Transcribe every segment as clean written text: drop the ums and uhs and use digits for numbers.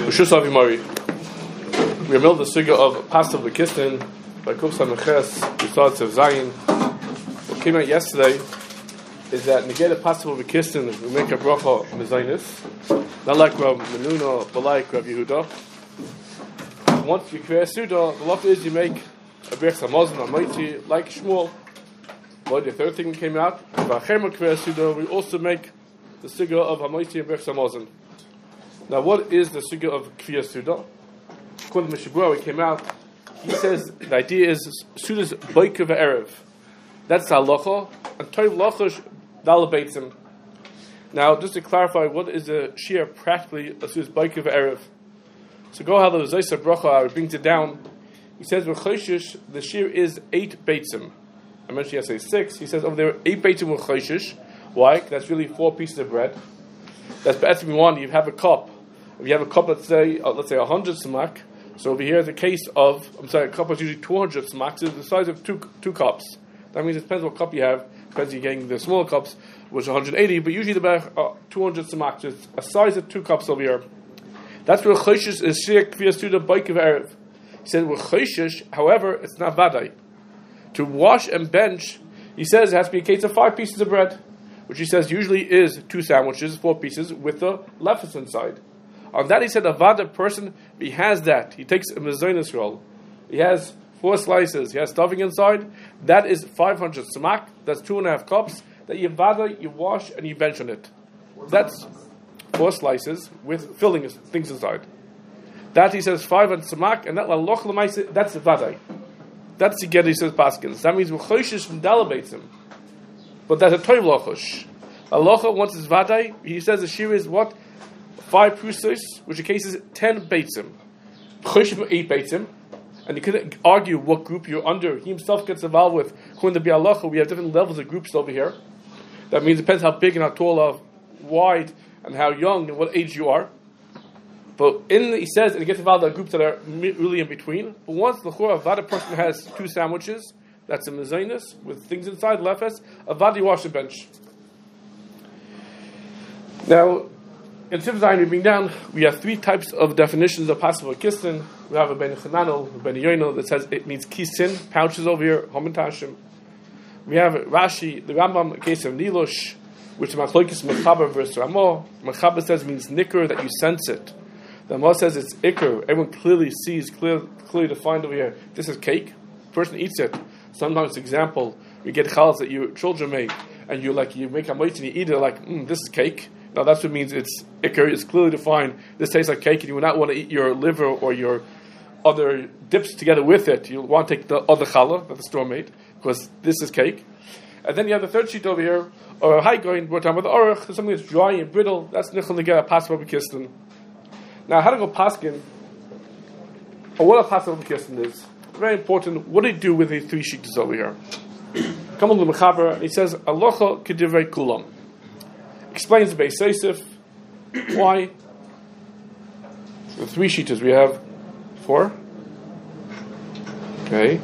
Rishus Avimari. We are the suga of Pasta V'Kistin by Kufsa Meches, Yisad of Zayin. What came out yesterday is that negate Pasta V'Kistin, we make a bracha mezainis, not like Rav Menuna, but like Rav Yehuda. Once you create a suda, the law is you make a brech samazon amayti like Shmuel. But the third thing came out, we also make the suga of amayti and brech samazon. Now, what is the suga of Kviyas Suda? According to Mishabura, we came out, he says the idea is Suda's Baika V'Erev. That's the halacha, and Tov Lachash Dalabaitzim. Now, just to clarify, what is the Shia practically of Suda's Baika V'Erev? So go how the Zaisa Bracha brings it down. He says, V'Choshish, the Shia is 8 Beitzim. I mentioned yesterday 6. He says over there, 8 Beitzim V'Choshish. Why? That's really 4 pieces of bread. That's better than one. You have a cup. If you have a cup, let's say 100 samak. So over here, the case of, a cup is usually 200 samak. So it's the size of two cups. That means it depends what cup you have. Depends if you're getting the smaller cups, which are 180. But usually about 200 samak. So it's a size of 2 cups over here. That's where Choshish is Shir Kviyas Suda Baik of Erev. He said with Choshish, however, it's not vadai. To wash and bench, he says it has to be a case of 5 pieces of bread, which he says usually is 2 sandwiches, 4 pieces, with the lefus inside. On that he said a vada person, he has that. He takes a mezainis roll. He has 4 slices. He has stuffing inside. That is 500 samak. That's 2.5 cups. That you vada, you wash, and you bench on it. That's 4 slices with filling things inside. That he says 500 samak, and that laloch l'maisa, that's vada. That's the get he says paskins. That means v'choshish from dalabaitzim. But that's a toiv lochosh. Alocha, once it's vada, he says the shir is what? 5 prusos, which in case is 10 beitzim. Choshim 8 beitzim. And you could argue what group you're under. He himself gets involved with. According to Bialacha, we have different levels of groups over here. That means it depends how big and how tall, how wide, and how young, and what age you are. But he says, and he gets involved in groups that are really in between. But once the Vada person has 2 sandwiches, that's a mezainis, with things inside, lefes, a Vada you wash the bench. Now, in Tiv Zayin, we bring down, we have 3 types of definitions of Pasta V'Kistin. We have a Ben Chananel, a Ben Yoino, that says it means kisin, pouches over here, homintashim. We have Rashi, the Rambam, a case of Nilush, which is Machlokes Mechaber versus Ramah. Mechaber says means nicker, that you sense it. The Ramah says it's ikr, everyone clearly sees, clearly defined over here. This is cake, person eats it. Sometimes, example, you get chalas that your children make, and you make a moit and you eat it, like, this is cake. Now that's what means it's ikr, it's clearly defined. This tastes like cake, and you would not want to eat your liver or your other dips together with it. You want to take the other challah that the store made, because this is cake. And then you have the third sheet over here, or a high going, we're talking about the orach, something that's dry and brittle, that's nichel negera Pasta V'Kistin. Now, how to go paskin, or what a Pasta V'Kistin is, very important. What do you do with these 3 sheets over here? Come on to the Mechaber, and he says, Alocha k'divrei kulam. Explains the Beis Yosef. Why? So 3 sheeters we have 4. Okay.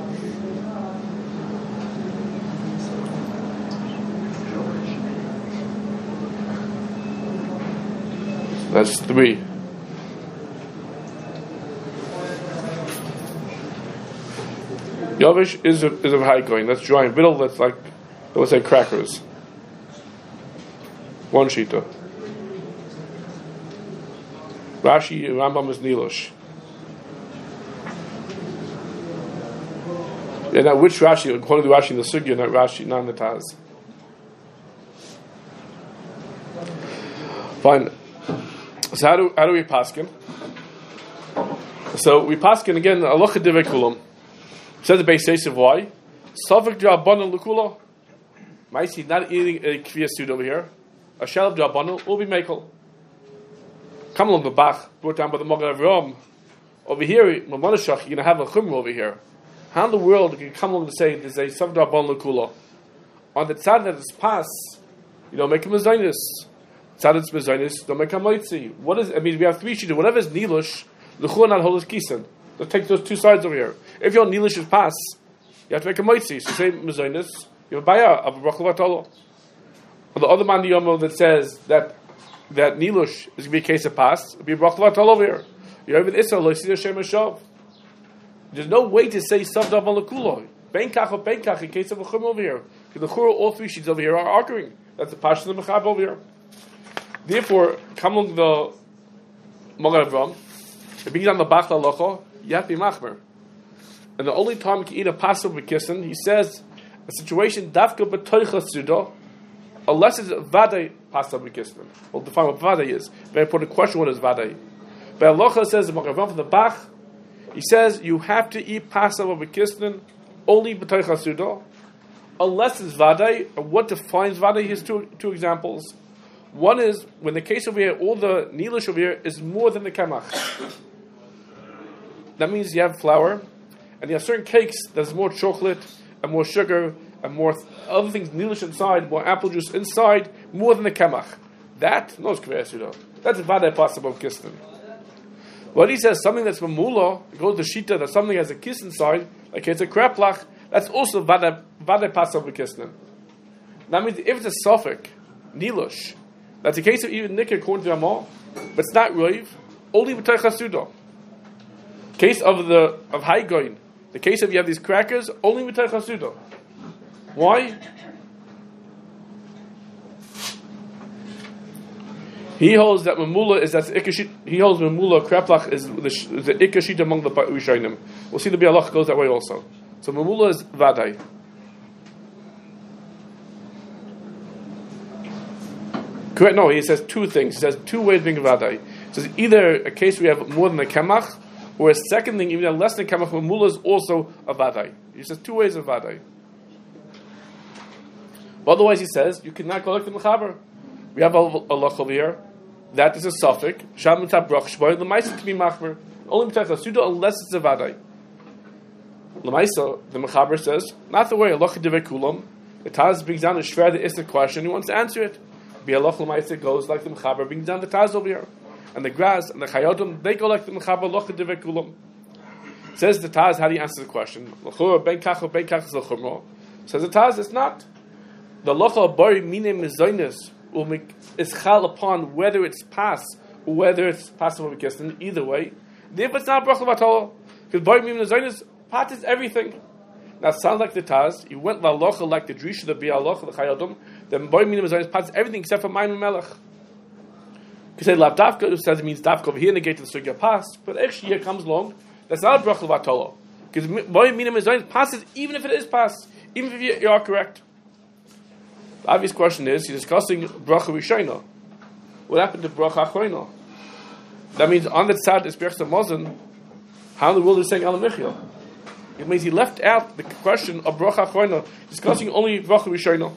That's 3. Yavish is a high going. That's dry and brittle. That's like, let's say, crackers. 1 shita. Rashi, Rambam is Nilush. Yeah, now which Rashi? According to Rashi in the Sugya, not Rashi, not in the Taz. Fine. So how do we paskin? So we paskin again. Alocha divrei kulam. Says the Beis Yosef why? Savik d'Rabbanan l'kula. Maisi not eating a Kviyas Suda over here. A shell of d'Rabbanan will be mekel. Come along the Bach, brought down by the Magen Avraham. Over here, Mamanashach, you're going to have a chumrah over here. How in the world can you come along to say there's a Savik d'Rabbanan l'kula? On the tzad that is pass, you don't make a mezainis. Tzad that's mezainis, don't make a moitzi. What is? I mean, we have 3 sheets. Whatever is nilush, l'chua not hold his kisan. Let's take those 2 sides over here. If your nilush is pass, you have to make a moitzi. So say mezainis, you have a bayah of a bracha v'atolo. Or the other man Yomo that says that that Nilush is going to be a case of pas, it'll be a brach levatal over here. You have an Issa, lo yisir Hashem Hashav. There's no way to say Savdav on Lakuloi. Benkach or Benkach in case of a Chum over here. Because the Chura, all three sheets over here are arguing. That's the Pasha of the Mechab over here. Therefore, come along the Mogar Avram, it begins on the Bach Lalocha, you have to be Machmer. And the only time you can eat a Pasha with Kissin, he says, a situation, Dafka B'toicha Suda, unless it's Vadei Pasha with Kissin. We'll define what Vadei is. Very important question, what is Vadei? But Halacha says, the Mogar Avram from the Bach, he says, you have to eat Pasha with Kissin only B'toicha Suda, unless it's Vadei. And what defines Vadei? Here's two examples. One is, when the case over here, all the Nilush over here is more than the Kemach. That means you have flour, and you have certain cakes there's more chocolate, and more sugar, and more other things, Nilush inside, more apple juice inside, more than the Kemach. That, no, it's Kvei Suda. That's Vadei possible Kistin. What he says, something that's Mamula, goes to Shita, that something has a kiss inside, like it's a kreplach, that's also Vadei possible Kistin. That means if it's a Sophic, Nilush, that's a case of even Nikah according to Ramah, but it's not Roiv, only B'toicha Suda. Case of Haigoin, the case of you have these crackers, only B'toicha Suda. Why? He holds that Mamula is he holds Mamula Kreplach is the Ikashit among the Rishonim. We'll see the Bialach goes that way also. So Mamula is Vadai. Correct? No, he says two things. He says two ways of being Vadai. He says either a case where you have more than a Kemach, or a second thing, even less than a Kemach, Mamula is also a Vadai. He says two ways of Vadai. But otherwise, he says you cannot collect the Mechaber. We have a Lach over here. That is a suffix. Sham Mitzah Brach Shboy. The Maisa can be Machmer. Only Mitzah Suda unless it's a Vadai. The Maisa, the Mechaber says, not the way. Lach Devei Kulam. The Taz brings down a shver that is the question. He wants to answer it. Bialach Lamaisa goes like the Mechaber brings down the Taz over here. And the Graz and the Chayodim, they go like the Mechaber. Lach Devei Kulam. Says the Taz, how do you answer the question? L'chura ben kach or ben kach is l'chumra. Says the Taz, it's not. The Locha Bari Mine Mizonis will make is chal upon whether it's pas or whether it's possible Kistin. Either way, if it's not bracha v'atala, because Bari Mine Mizonis pat is everything. Now it sounds like the Taz. You went la Locha like the Drisha, the Bialocha, the Chayadum. Then Bari Mine Mizonis pat is everything except for Mayim Melech. You say lav dafka, it says it means dafka over here negated the sugya pas, but actually here comes along. That's not bracha v'atala, because Bari Mine Mizonis passes even if it is pas, even if you are correct. The obvious question is, he's discussing bracha rishayna. What happened to bracha achroina? That means on that side is Berchta Mozen, how in the world is saying Alamichya? It means he left out the question of bracha achroina, discussing only bracha rishayna.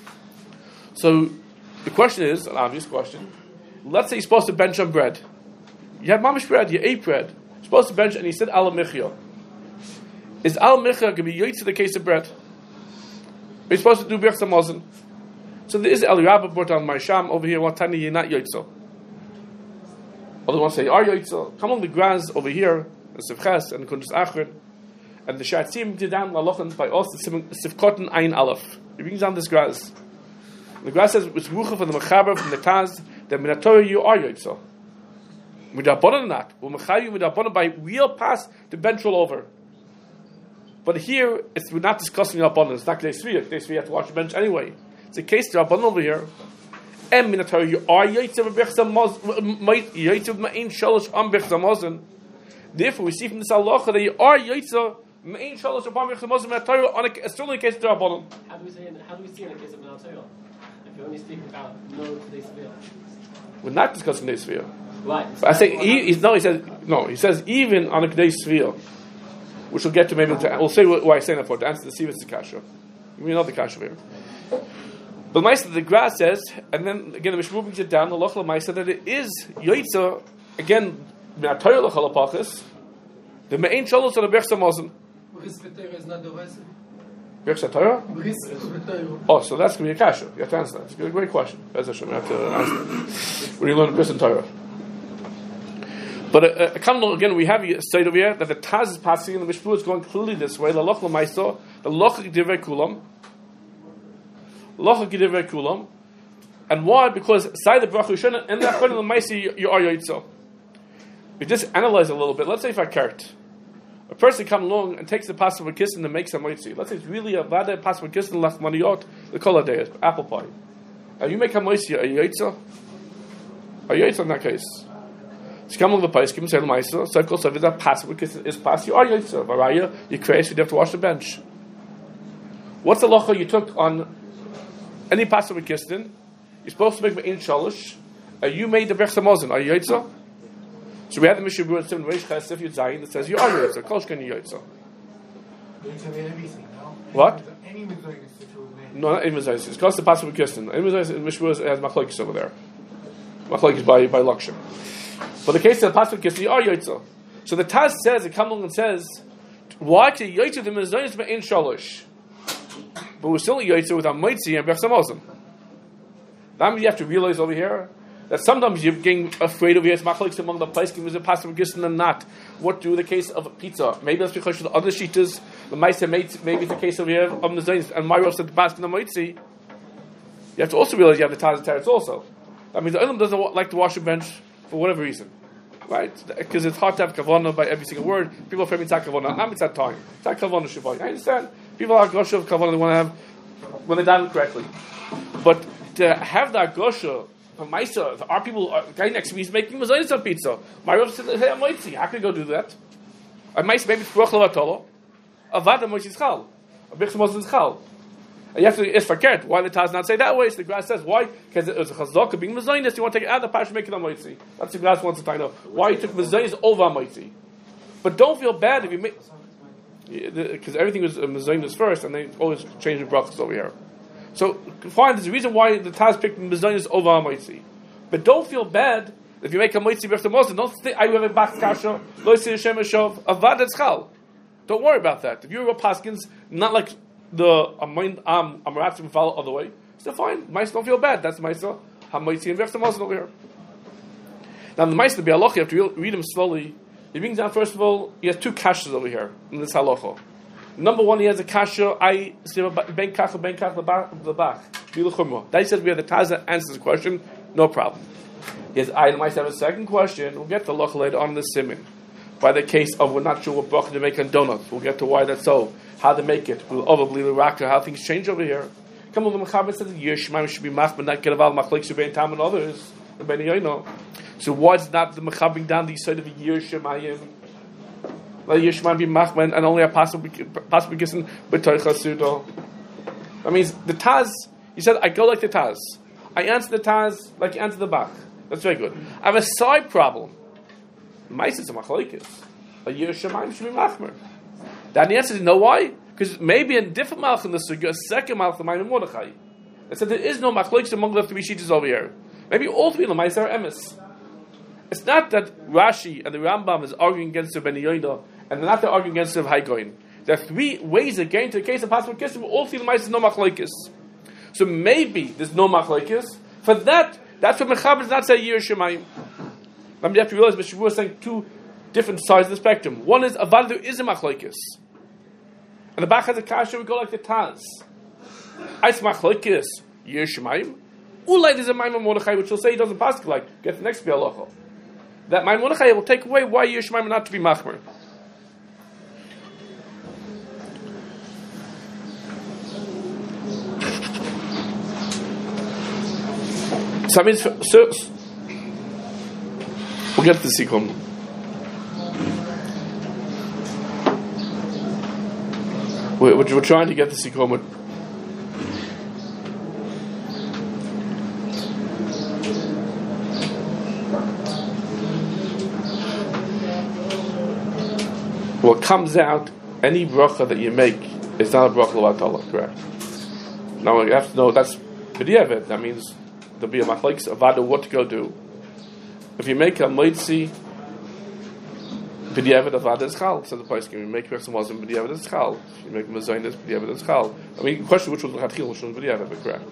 So the question is, an obvious question, let's say you're supposed to bench on bread. You have mamish bread, you ate bread. You're supposed to bench and he said Alamichya. Is Alamichya going to be yoyt to the case of bread? You're supposed to do Berchta Mozen. So there is El Rabba brought on Marsham over here. What time you're not Yoitzo? Other ones say are Yoitzo. Come on the Graz over here, the Sivches and Kundas Achron, and the Shatzim did down Lalochen by us the Sivkotten Ein Aleph. He brings down this Graz. The Graz says it's Rucha from the Mechaber from the Taz that Minatorah you are Yoitzo. Midabonon not. Well, Mechayu Midabonon by real pass to bench all over. But here we're not discussing Rabbanon. It's not Kedei Sviyah. Kedei Sviyah you have to watch the bench anyway. It's a case to Rabbanon over here. And Minatorah, you are Yaitzav Bechza Yaitzav Ma'in Shalosh on Bechza Mozen. Therefore, we see from this halacha that you are Yaitzav Ma'in Shalosh on Bechza Mozen Minatorah on a certainly a case to Rabbanon. How do we see in a case of Minatorah? If you're only speaking about no Kedei Sviyah. We're not discussing Kedei Sviyah. Right. I say he says even on a Kedei Sviyah, which we'll get to maybe. We'll say why I say that for to answer the Sivas Kasha. We know the Kasha here. But Maisa, the Gra says, and then again the Mishmur brings it down, the Lochla Maisa, that it is Yoitza, again, Minatoya Lochla Pachis, the Me'ain Shalos on the Berchsa Mozen. Bris V'Torah is not the rest. Berchsa Torah? Bris V'Torah. Oh, so that's going to be a Kasha. You have to answer that. It's a great question. As Hashem, you have to answer that. When you learn Bris and Torah. But again, we have said over here that the Taz is passing and the Mishmur is going clearly this way. The Lochla Maisa, the Lochla Divrei Kulam, Locha Gidivei Kulam. And why? Because side the bracha Rishona and the Achronim L'maisi you are Yoitza. We just analyze a little bit. Let's say if I cart, a person comes along and takes the possible kiss and makes a moitzi. Let's say it's really a vada possible kiss and lachmaniyot the koladay apple pie. And you make a moitzi, are you Yoitza? Are you Yoitza in that case? So you come along the place, give him say the moitzi. So of course, if that possible kiss is passed, you are Yoitza. Varaya, you crazy, you have to wash the bench. What's the lacha you took on any possible kiss? You're supposed to make an shalish. You made the Bechsa Mozen. Are you Yoitza? So we have the Mishnah Berurah 7 Reish Chesef Yud Zayin that says you are Yoitza. Kolshken Yoitza. What? Any Mitzvahs that you would make. No, not any Mitzvahs. It's called the possible kistin. Any Mitzvahs in Mishnah Berurah has machlokes over there. Machlokes by Lakshim. But the case of the possible kistin, you are Yoitza. So the Taz says, it comes along and says, why can you Yoitza the Mitzvahs in Shalish? But we're still Yoitza with our Moitzi and Bechsa Mozen. Now you have to realize over here that sometimes you're getting afraid of your machlokes among the place is a possible gistin and not. What do the case of pizza? Maybe that's because the other shitas, the ma'aser maybe it's the case over here of the zayin and my roast at the basket of moitzi. You have to also realize you have the taz and teretz also. That means the Olam doesn't like to wash a bench for whatever reason, right? Because it's hard to have kavanah by every single word. People are afraid mitzvah kavanah. Not mitzvah time. It's not kavanah shavai. I understand. People are gosha of kavanah they want to have when they're done correctly, but to have that gosha. For Maisa, our people, the guy next to me is making mazayis on pizza. My Rav said, "Hey, I'm moitzi. How can I go do that?" A Maisa maybe it's brach levatolo. Avada moitzi schal. A bich moitzi schal. And you have to ask forget why the Taz not say that way. So the Grass says why? Because it was a chazaka being mazayis. You want to take it out of the pash, make it a moitzi. That's the Grass wants to find out why you took mazayis over moitzi. But don't feel bad if you make, because everything was mazayis first, and they always change the brachas over here. So, fine, there's a reason why the Taz picked Mizonis over a Moitzi. But don't feel bad if you make a Moitzi b'efter Mosin. Don't think, I have a Bach Kasha, Lo Yisir Hashem Eshov, Avad Etzchal. Don't worry about that. If you're a Paskins, not like the Amaratzim follow other way, still fine. Mice don't feel bad. That's Maisa, HaMoitzi and b'efter Mosin over here. Now, the Maisa, the Bialoch, you have to read him slowly. He brings down, first of all, he has two kashas over here in this halacha. Number one, he has a kasha. Ben kach lebach. That he says we have the Taz that answers the question. No problem. He has I might have a second question. We'll get to loch later on in the siman. By the case of we're not sure what bracha to make on donuts. We'll get to why that's so. How to make it. We'll overbelieve the raka. How things change over here. Come on, the Mechaber says Yishmaim should be mach, but not get aval machlek should be in Tam and others. The Ben Yoino. So why's not the Mechaber down the side of the Yishmaim? Let Yishmaim be machman and only a possible gissen b'toicha sudo. That means the Taz. He said, "I go like the Taz. I answer the Taz like you answer the Bach." That's very good. I have a side problem. Ma'aser machlokes. A Yishmaim should be machmer. That the answer is, you know why? Because maybe in different malach in the sugya, a second malach the Maimon Mordechai. It said there is no machlokes among the three sheets over here. Maybe all three of the Ma'aser are emes. It's not that Rashi and the Rambam is arguing against the Ben Yoina, and they're not arguing against the Haigoin. There are three ways of getting to the case of possible kissim. All three of the Ma'aser no machlokes. So maybe there's no machlokes. For that, that's what Mechaber does not say Yir Shemayim. I mean, you have to realize Mishnah Berurah is saying two different sides of the spectrum. One is Avad there is a machlokes, and the Bach has a kasha. We go like the Taz. Ice machlokes Yir Shemayim. Ulay there's a Maimon Mordechai which will say he doesn't pass like get the next bialacha. That Maimon Mordechai will take away why Yir Shemayim not to be machmer. So that means, we'll get to the Sikkim. We're trying to get the Sikkim. What comes out, any bracha that you make is not a bracha l'vatala, correct? Now you have to know that's b'diavad. That means there'll be a machlokes avada what to go do. If you make a moitzi b'diavad avada is chal. So the place can you make some wasn't b'diavad is chal. You make mazayin is b'diavad is chal. I mean, the question which was l'chatchil, which was b'diavad, but correct.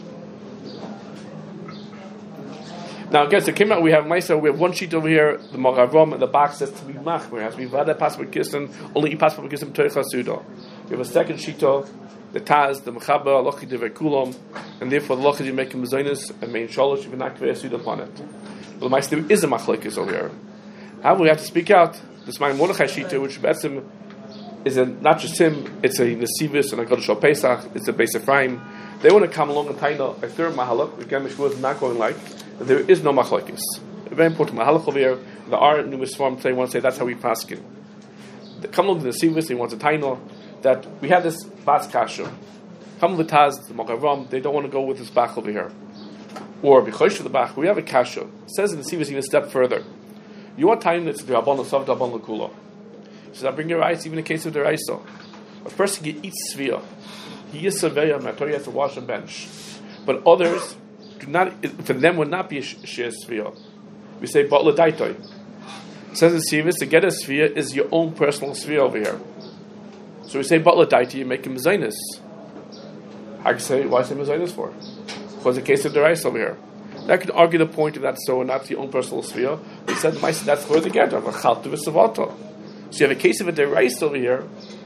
Now, again, so came out. We have Maisa. We have one sheet over here. The Moravam and the Bach says to be machmer. Has to be vada pasuk kistan. Only pasuk kistan toicha suda. We have a second shita, the Taz, the Mechaber, Lochi Devei Kulam, and therefore the Lochi you make him Mezainis and main Shalosh, even not Kvei Suda upon it. But the Meister is a Machlekes over here. However, we have to speak out. This my Mordechai shita, which Betzim is not just him, it's a Nesivis and a Kodesh Pesach, it's a Beis Ephraim. They want to come along and tell a third Mahalach, again, Mishmur is not going like, that there is no Machlekes. A very important Mahalach over here. There are numerous forms, they want to say that's how we paskin. They come along to the Nesivis, they want to tell that we have this Bas Kasha. Come the Taz, the Magavam, they don't want to go with this Bach over here. Or, B'chosh of the Bach, we have a Kasha. It says in the Nesivis even a step further. You want time that's the Rabban L'Sav, the Rabban L'Kula. So that bring your rice, even in the case of the Raisa. A person can eat Svia. He is surveyor, he has to wash and bench. But others do not, for them would not be a Shir Svia. We say, Batla Daitoi. It says in Sivis, to get a Svia is your own personal Svia over here. So we say, Batla Daitoi, you make him Zainis. I can say, why say Zainis for? Because the case of the Raisa over here. I could argue the point of that so and not your own personal sphere. He said, that's where the get of a chalta v'savato. So you have a case of a deraisa over here.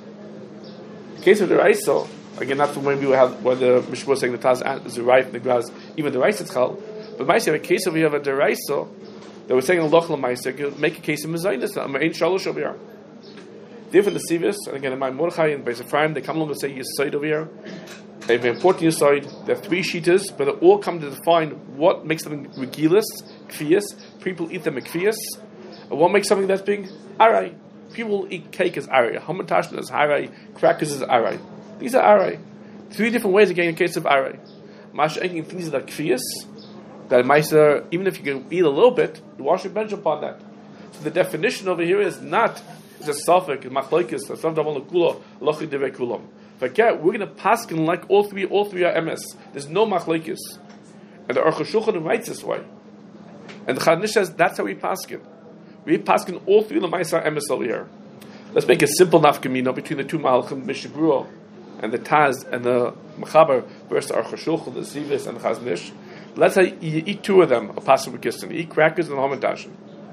The case of the deraisa, again, that's when we have where the Mishmur was saying the Taz is right, the Graz, even the rice is chal. But Maisa, you have a case over here of a deraisa that we're saying in Lochel Maisa, you make a case of Mezainis, I'm ain't shalosh over here. Different the Sivis, and again in my Mordechai and Beis Ephraim, they come along and say Yisoid over here. They have an important Yisoid. There are three shitas, but they all come to define what makes them regilis, kfiyas. People eat them kfiyas. And what makes something that's being arai. People eat cake as arai. Hamantash is arai. Crackers is arai. These are arai. Three different ways of getting a case of arai. Mash eating things that are kfiyas, that Meiser, even if you can eat a little bit, you wash your bench upon that. So the definition over here is not it's a suffix, it's machlokes, it's not double kula, lochi devei kulam. Forget, we're going to paskin like all three are MS. There's no machlokes. And the Aruch HaShulchan writes this way. And the Chazon says that's how we paskin. We paskin all three L'maisa MS over here. Let's make a simple nafkamina between the two Mahalchim, Mishabura, and the Taz, and the Mechaber, versus the Aruch HaShulchan, the Sivis, and the Chazon. Let's say you eat two of them, a pasuk with kistin. You eat crackers and a hamantashin.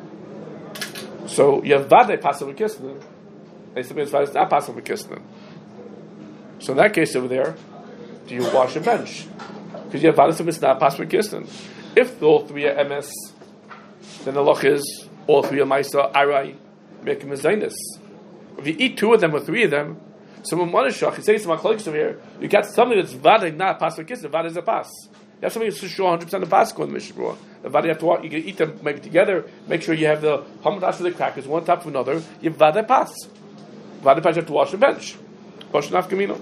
So you have vade pasuk with kistin. They say it's not pasuk with kistin. So in that case over there, do you wash your bench? Because you have vade it's not pasuk with kistin. If all three are MS, then the loch is all three are maisa arai make him a zainis. If you eat two of them or three of them, so when one is shach, you say to my colleagues over here, you got something that's vade not pasuk with kistin. Vade is a pas. You have something that's sure 100% of basket in the Mishnah. The vada you have to walk, you can eat them maybe together. Make sure you have the hamadash of the crackers one on top of another. You have vada pas. Vada pas you have to wash the bench. Wash the nafkamino.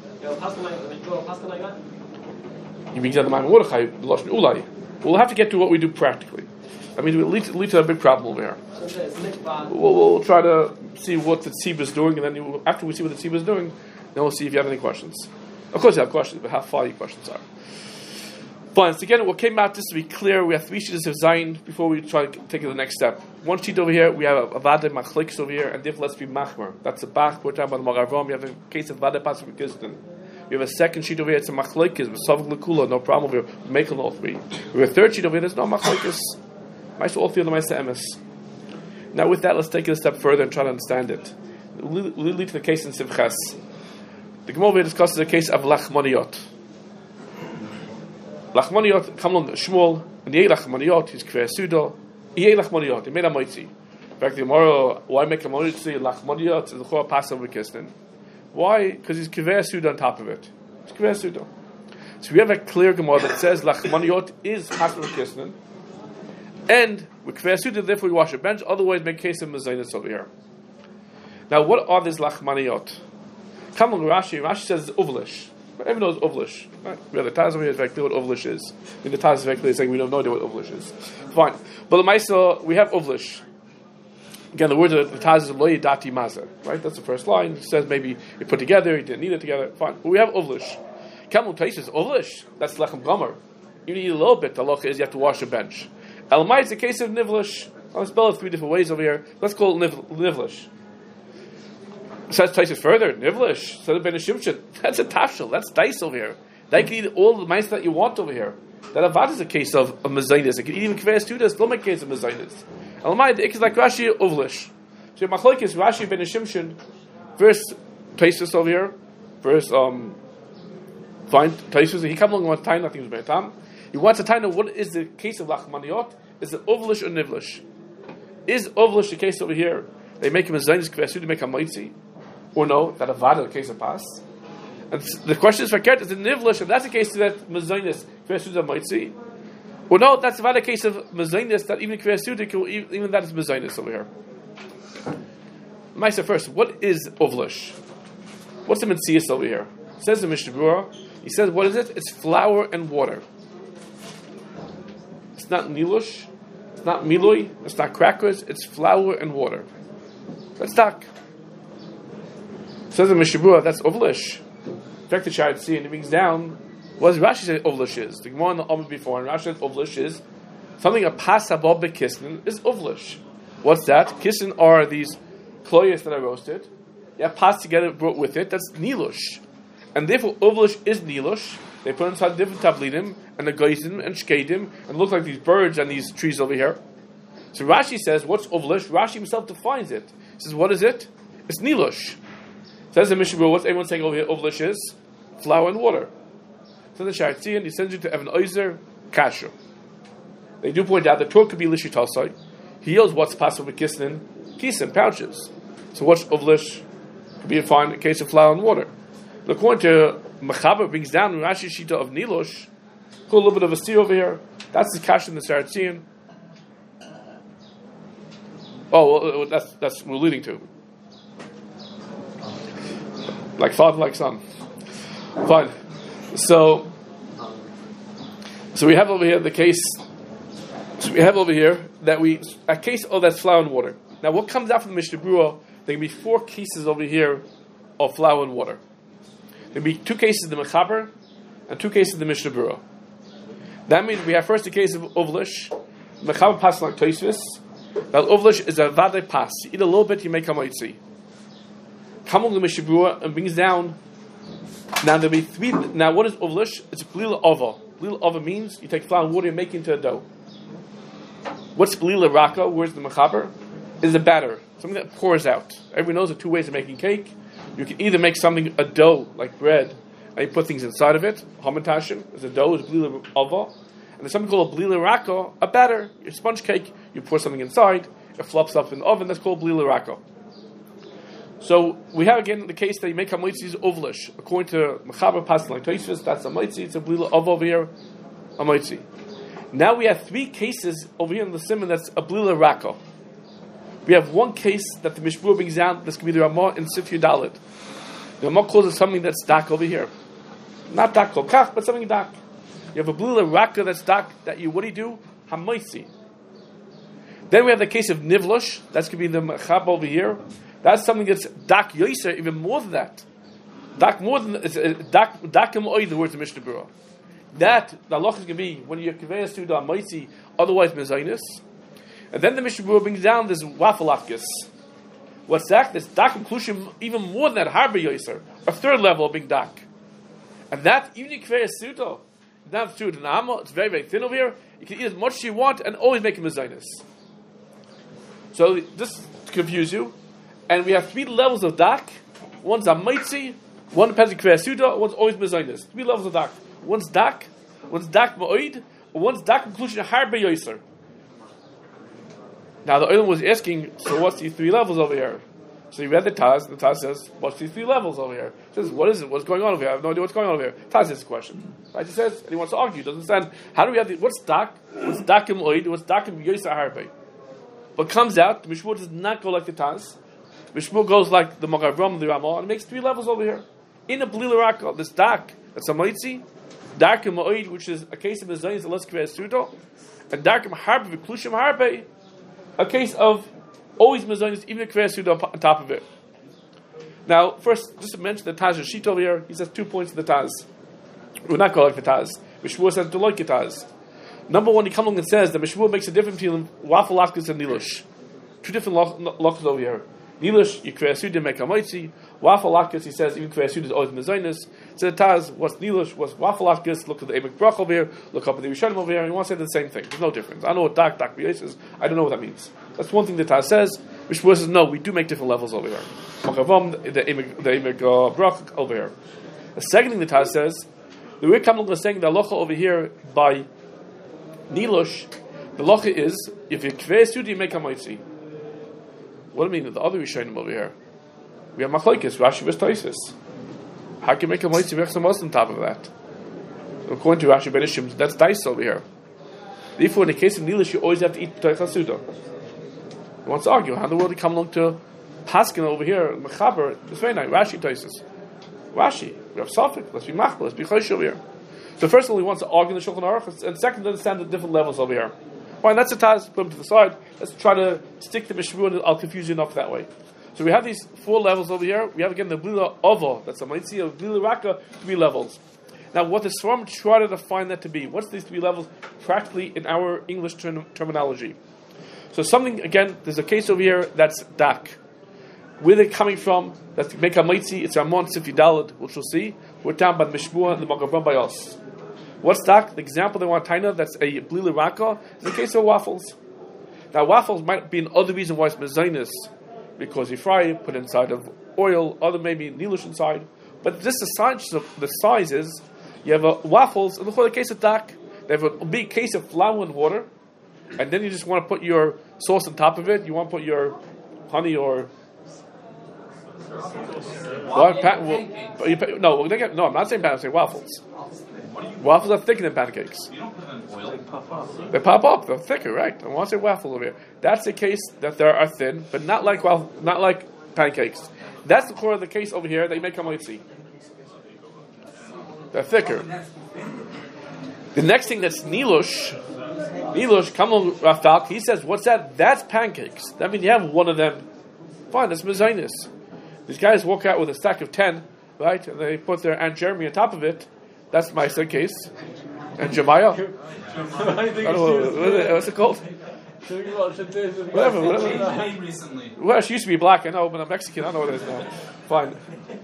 You mean the Maimon Mordechai, the Lashon Ulai. We'll have to get to what we do practically. I mean, it lead to a big problem over here. We'll try to see what the tzibah is doing, and then after we see what the tzibah is doing, then we'll see if you have any questions. Of course, you have questions, but how far your questions are. Fine. So again, what came out, just to be clear, we have three sheets of Zayin before we try to take it to the next step. One sheet over here, we have a Vade Machlekes over here, and therefore let's be Machmer. That's a Bach, we're talking about the Magavam. We have a case of Vade Pasuk V'Kistin. We have a second sheet over here, it's a Machlekes, M'Savik L'Kula, no problem over here. We're making all three. We have a third sheet over here, there's no Machlekes. Maisa all three of the Maisa Emes. Now with that, let's take it a step further and try to understand it. We'll lead to the case in Sivches. The Gemara over here discusses the case of Lachmaniot. Lachmaniot, come on, Shmuel, and Yeh Lachmaniot, he's Kvei Suda, Yeh Lachmaniot, he made a Moitzi. In fact, the Gemara, why make a Moitzi, Lachmaniot, is the Chor Passover Kistin. Why? Because he's Kvei Suda on top of it. It's Kvei Suda. So we have a clear Gemara that says Lachmaniot is Passover Kistin, and with Kvei Suda, therefore we wash a bench, otherwise make case of Mezainis over here. Now, what are these Lachmaniot? Come on, Rashi says it's Uvlish. Everyone knows Uvlish. Right? We have the Taz over here is very clear what Uvlish is. I mean, the Taz is very clear saying we don't know what Uvlish is. Fine. But the Maisa, we have Uvlish. Again, the word of the Taz is Lo Yidati Mazer. Right? That's the first line. It says maybe you put together, you didn't need it together. Fine. But we have Uvlish. Kamul Taish is Uvlish. That's Lechem Gomer. You need a little bit. The loch is you have to wash a bench. Elamai is the case of Nivlish. I'll spell it three different ways over here. Let's call it Nivlish. Says Taisus further, Nivlish, said Ben Shimshon. That's a tafshel. That's dice over here. They can eat all the mice that you want over here. That avad is a case of mezainis. It can eat even kveis too. Still make a case of mezainis. Elamai, the ik is like Rashi Uvlish. So Machlokes Rashi Ben Shimshon, verse Taisus over here, First, fine, Taisus, he comes along and wants to tie nothing with Tam. He wants to tie know what is the case of Lachmaniot. Is it Ovlish or Nivlish? Is Ovlish the case over here? They make him a Zainis Kvesu to make a Maitzi? Or no, that Avada, the case of Pas? And the question is, is it Nivlish? If that's the case, that Mazainis Kvesu is a Maitzi? Or no, that's about a case of Mazainis, that even Kvesu, even that is Mazainis over here. Maisa first, what is Ovlish? What's the Metzias over here? It says in Mishnah Berurah, he says, what is it? It's flour and water. It's not Nilush, it's not Miloi, it's not crackers, it's flour and water. That's tak. It says in Mishnah Berurah, that's Ovlish. In fact, the Sha'ad see, and it brings down, what does Rashi say Ovlish is? The Gemara in the Amud before, and Rashi says Ovlish is something a pasabah bekisnin is Ovlish. What's that? Kisnin are these kloyas that are roasted. You have pas together brought with it. That's nilush, and therefore ovlish is nilush. They put inside different tablidim and the geizim and shkedim and look like these birds and these trees over here. So Rashi says, "What's ovlish?" Rashi himself defines it. He says, "What is it? It's nilush." Says the Mishnah Berurah, what's everyone saying over here? Ovlish is flour and water. So the Sharatzian, he sends you to Evan Oizer Kasher. They do point out that Torah could be lishitasai. He knows what's possible with kisnin, kisim, pouches. So what's ovlish? Could be defined in the case of flour and water. But according to Mechaber, brings down Rashi Shita of Nilush. Put a little bit of a steer over here. That's the Kash in the Saratzian. Oh, well, that's what we're leading to. Like father, like son. Fine. So we have over here the case. So we have over here that a case of that's flour and water. Now, what comes out from the Mishnah Berurah? There can be 4 cases over here of flour and water. There can be 2 cases in the Mechaber and 2 cases in the Mishnah Berurah. That means we have first a case of Ovlish. Mechaber pas like Tosfos. Now, Ovlish is a Vadai pas. You eat a little bit, you make a Maitzi. Come on the Mishnah Berurah and brings down. Now, there'll be 3. Now, what is Ovlish? It's Blila Ova. Blila Ova means you take flour and water and make it into a dough. What's Blila Raka? Where's the Mechaber? Is a batter. Something that pours out. Everyone knows the 2 ways of making cake. You can either make something, a dough, like bread, and you put things inside of it. Hamatashim is a dough, is blila ava. And there's something called a blila raka, a batter. Your sponge cake, you pour something inside, it flops up in the oven, that's called blila raka. So we have again the case that you make a moitzi ovlish. According to Mechaber Pas like Tosfos, that's a moitzi, it's a blila ava over here, a moitzi. Now we have 3 cases over here in the simon that's a blila raka. We have 1 case that the Mishnah Berurah brings down. This could be the Ramah in Sif Yudalit. The Ramah calls it something that's dak over here, not dak kol kach, but something dak. You have a blila raka that's dak. That you what do you do? Hamaisi. Then we have the case of nivlush. That's going to be the mechab over here. That's something that's dak yoser, even more than that. Dak more than dak oid. The words of Mishnah Berurah. That the halach is going to be when you kaveh to the hamaisi, otherwise mezainis. And then the Mishnah Berurah brings down this waffalakis. What's that? This dak inclusion even more than that harba yoser, a 3rd level of being dak. And that even you kveya suto, not true. It's very very thin over here. You can eat as much as you want and always make a mezainis. So this to confuse you, and we have 3 levels of dak. One's a maitzi, one depends on kveya suto, one's always mezainis. 3 levels of dak. One's dak ma'oid, one's dak inclusion harba yoser. Now the Olam was asking, so what's these 3 levels over here? So he read the Taz, and the Taz says, what's these 3 levels over here? He says, what is it? What's going on over here? I have no idea what's going on over here. Taz asks the question. Right? He says, and he wants to argue. He doesn't understand, how do we have what's dak? What's dakim oid? What's dakim yosa harbe? But comes out, the Mishmur does not go like the Taz. Mishmur goes like the Magavram, the Ramah, and makes 3 levels over here. In a Blila Raka, this dak, that's a Maitzi, dakim oid, which is a case of Mezayis, let's create a Sudo, and dakim harbe, v'klushim harbe, a case of always mezainis, even a kveya suda on top of it. Now, first, just to mention the Taz Rashit over here, he says 2 points to the Taz. We're not going like the Taz. Mishmur says to like the Taz. Number 1, he comes along and says that Mishmur makes a difference between waffle latkes and nilush. 2 different latkes over here. Nilush, you kveya suda make a moitzi. Waffle latkes, he says, even kveya suda is always mezainis. So the Taz, what's nilush, what's waffle latkes? Look at the Emek Brach over here, look up at the Rishonim over here, and he wants to say the same thing. There's no difference. I know what dak is. I don't know what that means. That's one thing the Taz says. Mishmua says, no, we do make different levels over here. Makavam, the Imig Brach over here. The second thing the Taz says, the Rik Kamlung is saying the halacha over here by Nilush, the halacha is, if you kvei sudi, you make a maitzi. What do you mean, the other Rishonim over here? We have machlokes, Rashi vs. Taisus. How can you make a maitzi with some on top of that? According to Rashi ben Ishim, that's dice over here. Therefore, in the case of Nilush, you always have to eat Teichas Suda. He wants to argue, how in the world did he come along to Paskin over here, Mechaber, it's very nice, Rashi Taisus. Rashi, we have Safik, let's be Machbel, let's be Chosh over here. So first of all, he wants to argue in the Shulchan Aruch, and second, to understand the different levels over here. Fine, that's a Taz, put him to the side. Let's try to stick to Mishmur, and I'll confuse you enough that way. So we have these 4 levels over here. We have again the Blila Ova, that's a Maitzi of Blila Raka, 3 levels. Now, what the Swarm try to define that to be? What's these 3 levels practically in our English terminology? So something, again, there's a case over here that's Dak. Where they're coming from, that's make a Maitzi, it's Ramon Sifi Dalad, which we'll see. We're down by the Mishmur and the Magavram by us. What's Dak? The example they want Taina, that's a Blila Raka, is the case of waffles. Now, waffles might be another reason why it's Mezainis, because you fry it, put inside of oil, other maybe Nilush inside. But just the size is, you have waffles, and for the case of Dak, they have a big case of flour and water, and then you just want to put your sauce on top of it. You want to put your honey or no, I'm not saying pancakes. I'm saying waffles. Waffles are thicker than pancakes. You don't put them in oil. They pop up. They're thicker, right? I want to say waffle over here. That's the case that they are thin, but not like pancakes. That's the core of the case over here. They make a moitzi. They're thicker. The next thing that's Nilush, Kamal Rafalk, he says, what's that? That's pancakes. That means you have one of them. Fine, that's Mezainis. These guys walk out with a stack of 10, right? And they put their Aunt Jeremy on top of it. That's my case. And Jemiah. What's it called? Whatever. Well, she used to be black, I know, but I'm Mexican, I don't know what it is now. Fine.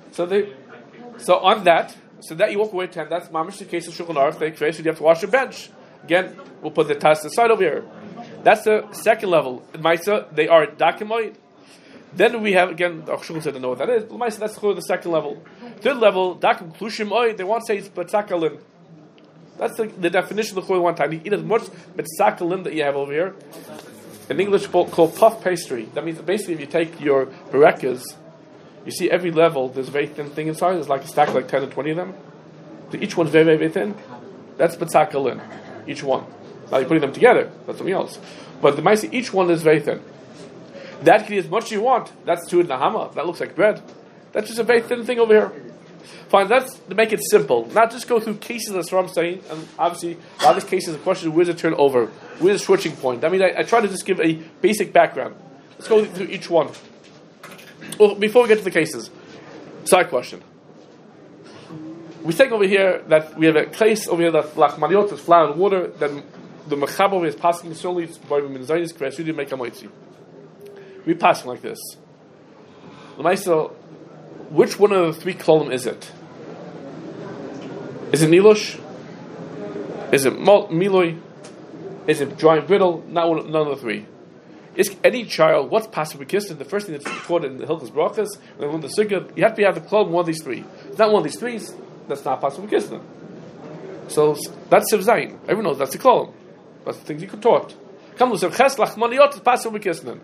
So on that, you walk away 10. That's mamish the case of Shulchan Aruch. They create, you have to wash your bench. Again, we'll put the task aside over here. That's the second level. In Maisa, they are Dakimoid. Then we have, again, the Shulchan said to know what that is. But Maisa, that's the second level. Third level, Dakim Klushim Oid, they want to say it's Betzakalin. That's the definition of the Chol one time. You eat as much Betzakalin that you have over here. In English, called puff pastry. That means basically if you take your Berekas, you see every level, there's a very thin thing inside. There's like a stack of like 10 or 20 of them. So each one's very, very, very thin. That's Betzakalin. Each one. Now you're putting them together. That's something else. But the Maisi, each one is very thin. That can eat as much as you want. That's two in the Hama. That looks like bread. That's just a very thin thing over here. Fine, that's to make it simple. Not just go through cases, that's what I'm saying. And obviously, a lot of these cases, the question is, where's the turnover? Where's the switching point? I mean, I try to just give a basic background. Let's go through each one. Well, before we get to the cases, side question. We think over here that we have a case over here that lachmaniot is flour and water, then the mechaber is passing solely by the minzayis kresudi make a moitzi. We pass like this. L'maisa, which one of the 3 kolim is it? Is it Nilush? Is it Miloi? Is it dry and brittle? None of the 3. Is any child, what's possible kistin? The first thing that's recorded in the Hilchos Brachos, and then the Sukkah, you have to have the kolim one of these 3. It's not one of these 3, that's not possible kistin. So that's Siv Zayin. Everyone knows that's the kolim. That's the things you could taught. Come to Siv Ches Lachmaniot is possible kistin.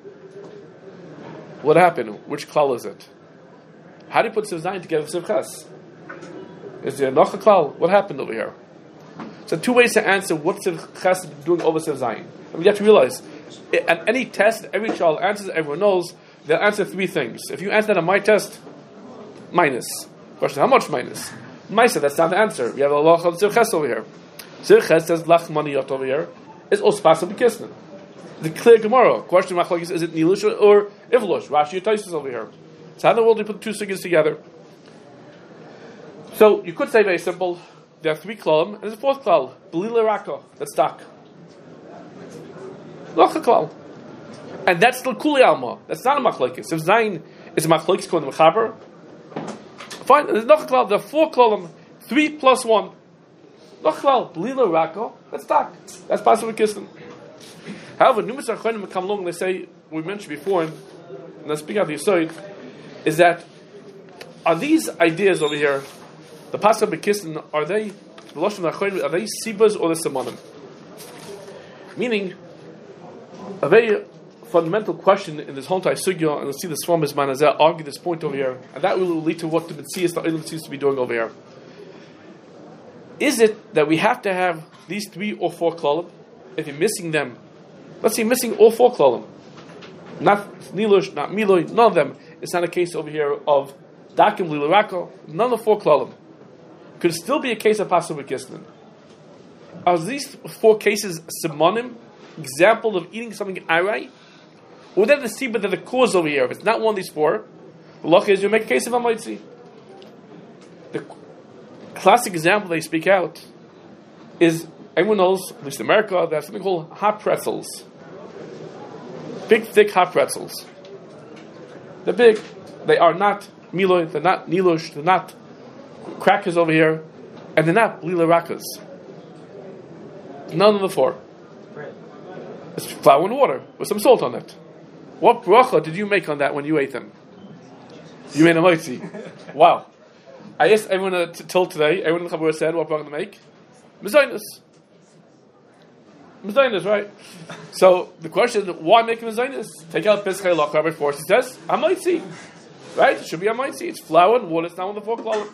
What happened? Which klal is it? How do you put Siv Zayin together with Siv Ches? Is there noch a klal? What happened over here? So 2 ways to answer what Siv Ches is doing over Siv Zayin. I mean, you have to realize, at any test, every child answers, everyone knows, they'll answer 3 things. If you answer that on my test, minus. Question, how much minus? Maisa, that's not the answer. We have a lach of Siv Ches over here. Siv Ches says lach maniyot over here. It's also possible kisnin. The clear Gemara. Question mark is it Nilush or Ivlush? Rashi Taisus over here. So how in the world do you put 2 sigas together? So you could say very simple. There are 3 klalim, and there's a 4th klal, Belila Raka, that's stuck. Loch a klal. And that's still Kuli Alma. That's not a machlokes. If Zayin is a machlokes called the Mechaber, fine, there's noch a klal, there are 4 klalim, 3 plus 1. Noch klal, Belila Raka, that's stuck. That's possible kissin. However, numerous Achronim come along and they say, we mentioned before, and let's speak out the Yisoid, is that are these ideas over here, the Pasuk Bekistin, are they sibas or the simonim? Meaning, a very fundamental question in this whole entire sugya, and we'll see the Svam Bisman Azeh argue this point over here, and that will lead to what the Metzias, the Olam seems to be doing over here. Is it that we have to have these 3 or 4 klalim? If you're missing them, let's say missing all 4 klalim, not Nilush, not Miloi, none of them, it's not a case over here of Dakim Lilarako, none of the 4 klalim. Could it still be a case of Pasuk Bekistin? Are these 4 cases simonim, example of eating something aray? Or then the sibah that the cause over here, if it's not one of these 4, the law is you make a case of Amaitzi. The classic example they speak out is, everyone knows, at least in America, they have something called hot pretzels. Big, thick hot pretzels. They're big. They are not Miloi, they're not Nilush, they're not crackers over here, and they're not Lila Rakas. None of the 4. It's flour and water with some salt on it. What bracha did you make on that when you ate them? You made a moitzi. Wow. I asked everyone till today, everyone in the Chabur said, what bracha to make? Mezainis. Mezainis, right? So the question is, why make mezainis? Take out Pesach Halakha, Rabbi Force, he says, a moitzi. Right? It should be a moitzi. It's flour and water, it's not one of the 4 klalim.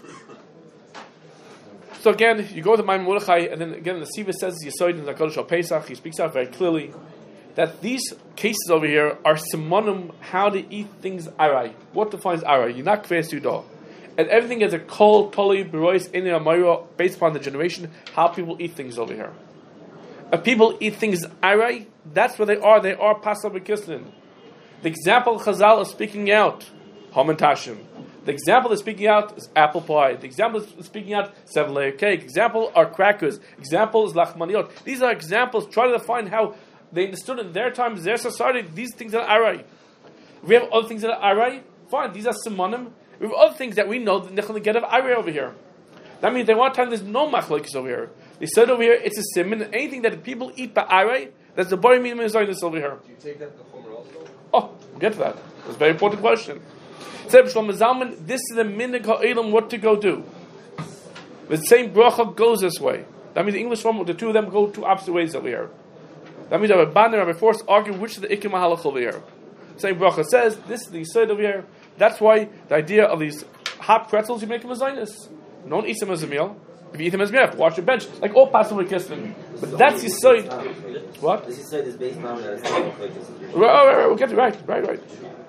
So again, you go to Maimon Mordechai, and then again the Siva says Yisoid in Zakadosh al Pesach. He speaks out very clearly that these cases over here are simonim, how to eat things aray. What defines aray? You're not kves yudah, and everything is a kol toli berois in amayra based upon the generation how people eat things over here. If people eat things aray, that's where they are. They are Pasuk Bekistin. The example Chazal is speaking out, Haman Tashim. The example that's speaking out is apple pie. The example that's speaking out, 7-layer cake. Example are crackers. Example is lachmaniot. These are examples trying to define how they understood in their times, their society, these things are aray. We have other things that are aray. Fine, these are simonim. We have other things that we know that they're get of aray over here. That means they want time there's no machlokes over here. They said over here it's a simon. Anything that people eat by aray, that's the bari minimum is this over here. Do you take that to Chomer also? Oh, we'll get to that. That's a very important question. Said Shlomo Zalman, this is the minhag ha'olam, what to go do. The same bracha goes this way. That means the English one, the 2 of them go 2 opposite ways over here. That means Rabbi Ban and Rabbi Force argue which is the Ikim HaHalach over here. Same bracha says, this is the Yisod over here. That's why the idea of these hot pretzels, you make them as zaynis. Don't eat them as a meal. If you eat them as a meal, you have to wash your bench. Like all Pasuk Bekistin. But that's Yisod. What? This Yisod is based on Right, we'll get it right.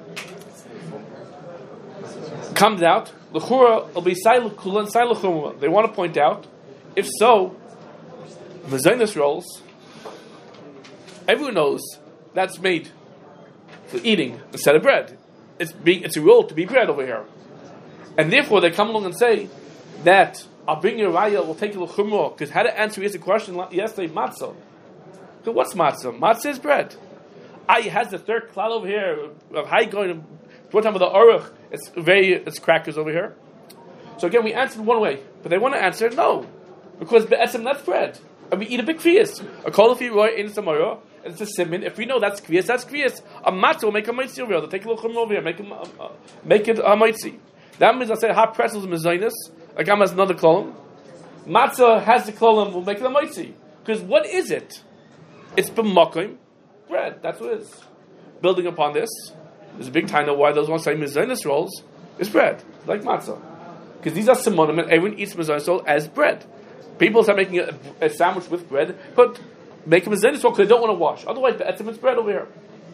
Comes out, l'chura will be silent kulan silent. They want to point out, if so, mezainis rolls. Everyone knows that's made for eating instead of bread. It's a roll to be bread over here, and therefore they come along and say that I'll bring you a raya. We'll take you l'chumra because how to answer the question yesterday matzah. So what's matzah? Matzah is bread. It has the 3rd cloud over here of how you going to. One time with the Aruch, it's crackers over here. So again, we answered one way, but they want to answer no, because be'etzem that's bread, and we eat a big kviyas. A kol if you roy in samara, and it's a simon. If we know that's kviyas, that's kviyas. A matzah will make a mitzi over here. They'll take a little chum over here, make it a mitzi. That means I say hot pretzels and mezainis. Agam has another column. Matzah has the column. We'll make it a mitzi. Because what is it? It's b'makim bread. That's what it is. Building upon this. There's a big taina why those ones say mezainis rolls is bread, like matzah. Because these are simonim and everyone eats mezainis roll as bread. People start making a sandwich with bread, but make a mezainis roll because they don't want to wash. Otherwise, it's bread over here.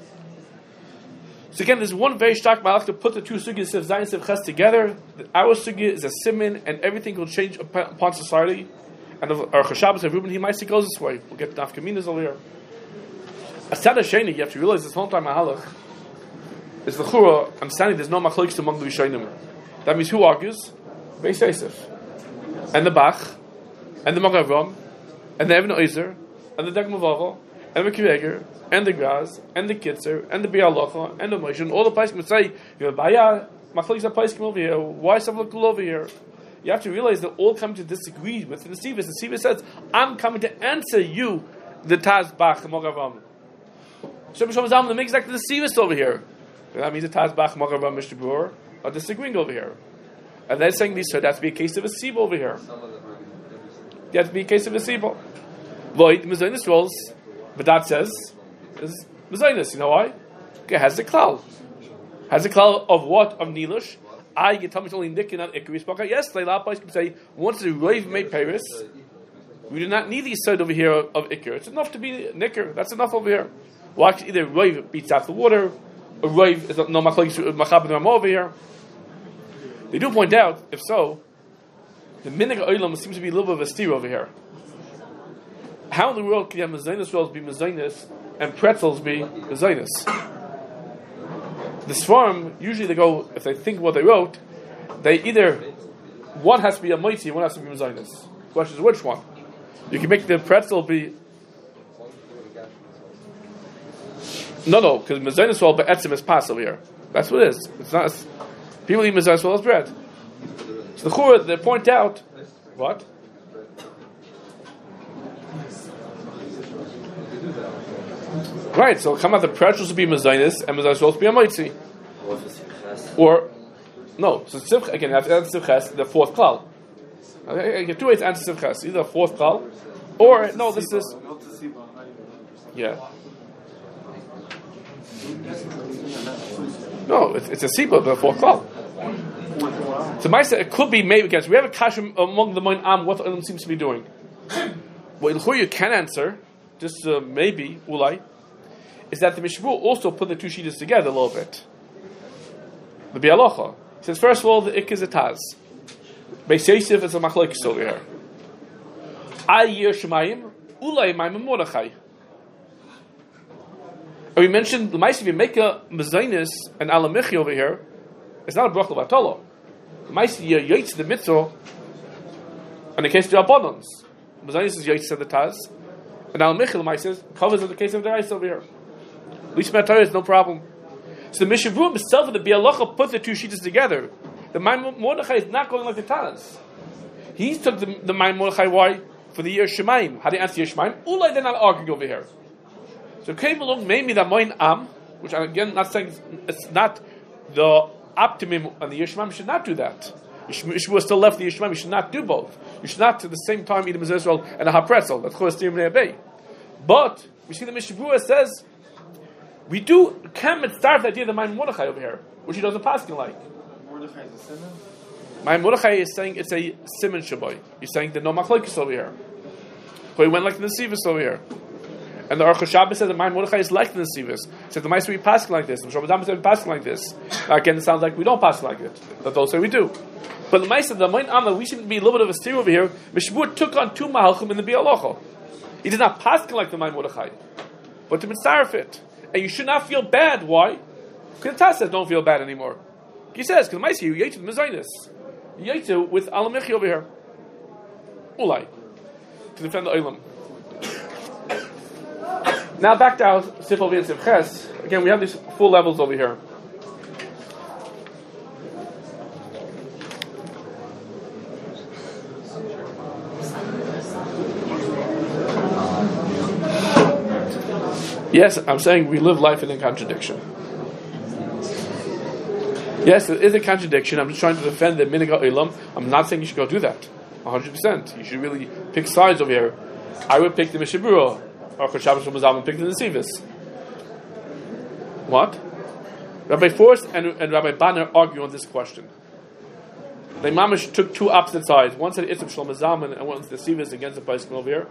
So again, there's one very stark malach to put the 2 sugyas of Zayin and Ches together. Our sugya is a simin and everything will change upon society. And our Chashabas of Reuben, he might see goes this way. We'll get nafkaminas over here. Asad Hasheni, you have to realize this whole time mahalach. Is the chura understanding there's no machlokes among the Rishonim. That means who argues? Beis Yosef, and the Bach, and the Magen Avraham, and the Even Ozer, and the Dag Mavavel, and the Kiveger, and the Graz, and the Kitzer, and the Bialacha, and the Moshe, and all the Paiskim would say, you have Baya, machlokes are Paiskim over here, why Savlakul over here? You have to realize that all come to disagree with the Sivas. The Sivas says, I'm coming to answer you, the Taz Bach, and Magen Avraham. Shlomo Zalman makes exactly the Sivas over here. That means the Tazbach Machav Mishnah Berurah are disagreeing over here. And they're saying this, so that's be a case of a Siba over here. You have to be a case of a Siba. Void, Mezainis rolls, but that says, is Mezainis. You know why? Okay, has the klal. Has the klal of what? Of Nilush. I get Talmud only Nikin on Ikri. Yes, Leila Pais can say, once the Rav made Paris, we do not need the side over here of Ikr. It's enough to be Nikr. That's enough over here. Well, actually, either Rav beats out the water, or Rav is no Machab and over here. They do point out, if so, the Minig Olam seems to be a little bit of a steer over here. How in the world can you have Mezainis rolls be Mezainis and pretzels be Mezainis? The Sfarim, usually they go, if they think what they wrote, they either, one has to be a Moitzi, one has to be Mezainis. The question is which one? You can make the pretzel be... No, because Mezainis roll be'etzim is pas over here. That's what it is. It's not... People eat Mezainis roll as bread. So the Chura, they point out, what? Right, so come out the pretzels will be Mezainis and Mezainis rolls will be a Moitzi. Or, no, so Sivch, again, that's Sivches, the fourth klal. Okay, you have two ways to answer Sivches. Either a fourth klal, or, no, this is, yeah. No, it's a Siba, the fourth klal. So Maisa, it could be maybe, because we have a kasha among the Moin Am, what the Olam seems to be doing. What you can answer, just maybe, Ulai, is that the Mishbu also put the two sheets together a little bit. The Bialocha. He says, first of all, the Ik is a Taz. Beis Yosef is a Machlokes over here. Ay Yer Shemayim, Ulai Maimon Mordechai. And we mentioned, the Maisa, if you make a Mezainis and Alamichi over here, it's not a Brach Levatolo. The Maisa, you yaitz the mitzvah, in the case of the Rabbanons. Mezainis is yaitz of the Taz, and Alamichi, the Maisa, covers in the case of the Reis over here. At least Matar is no problem. So the Mishnah Berurah itself and the Bialocha put the two sheets together. The Maimon Mordechai is not going like the Taz. He took the Maimon Mordechai, why? For the Yer Shemaim. How do you answer Yer Shemaim? Ulai, they're not arguing over here. So it came along maybe the Moin Am, which I'm again not saying it's not the optimum, and the Yer Shemaim should not do that. Yeshua still left the Yer Shemaim. You should not do both. You should not at the same time eat a Mezainis roll and a hapretzel. That's called a steer bay. But we see the Mishnah Berurah says we can start the idea of the Maimon Mordechai over here, which he doesn't pass like. Mordechai is a sinner? Maimon Mordechai is saying it's a Siman Shabai. He's saying the no machlokes over here. So he went like the Nesivus over here. And the Aruch HaShabbos says that Maimon Mordechai is like the Nesivus. He said the Maisa we pass like this, and Shabbat Dam said we pass like this. Again, it sounds like we don't pass like it. But those say we do. But the Maisa, the Moin Am, we should be a little bit of a steer over here. Mishnah Berurah took on two Mahalchim in the Bialocha. He did not pass like the Maimon Mordechai, but to mitzaref it. And you should not feel bad. Why? Because the Taz says don't feel bad anymore. He says, because Maisa, you yaitu with Mezainis. You yaitu with Alamichi over here. Ulai. To defend the Olam. Now back to our Sifal V'Yin Sivches. Again, we have these full levels over here. Yes, I'm saying we live life in a contradiction. Yes, it is a contradiction. I'm just trying to defend the Minig Olam. I'm not saying you should go do that. 100%. You should really pick sides over here. I would pick the Mishnah Berurah. Aruch HaShabbos from Mazal and pick the Nesivus. What? Rabbi Forst and Rabbi Banner argue on this question. The Mamish took two opposite sides. One said Itzim Shlomo Zalman and one said Nesivus against the Paiskim over here.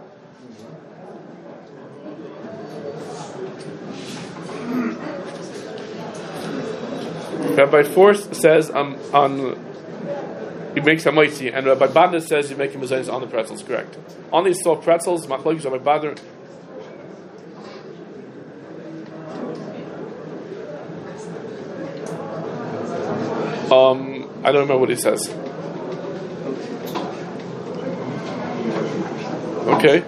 Rabbi Forst says he makes a moitzi, and Rabbi Bader says you make him Mezainis on the pretzels. Correct. On these soft pretzels, Machlokes Rabbi Bader. I don't remember what he says. Okay.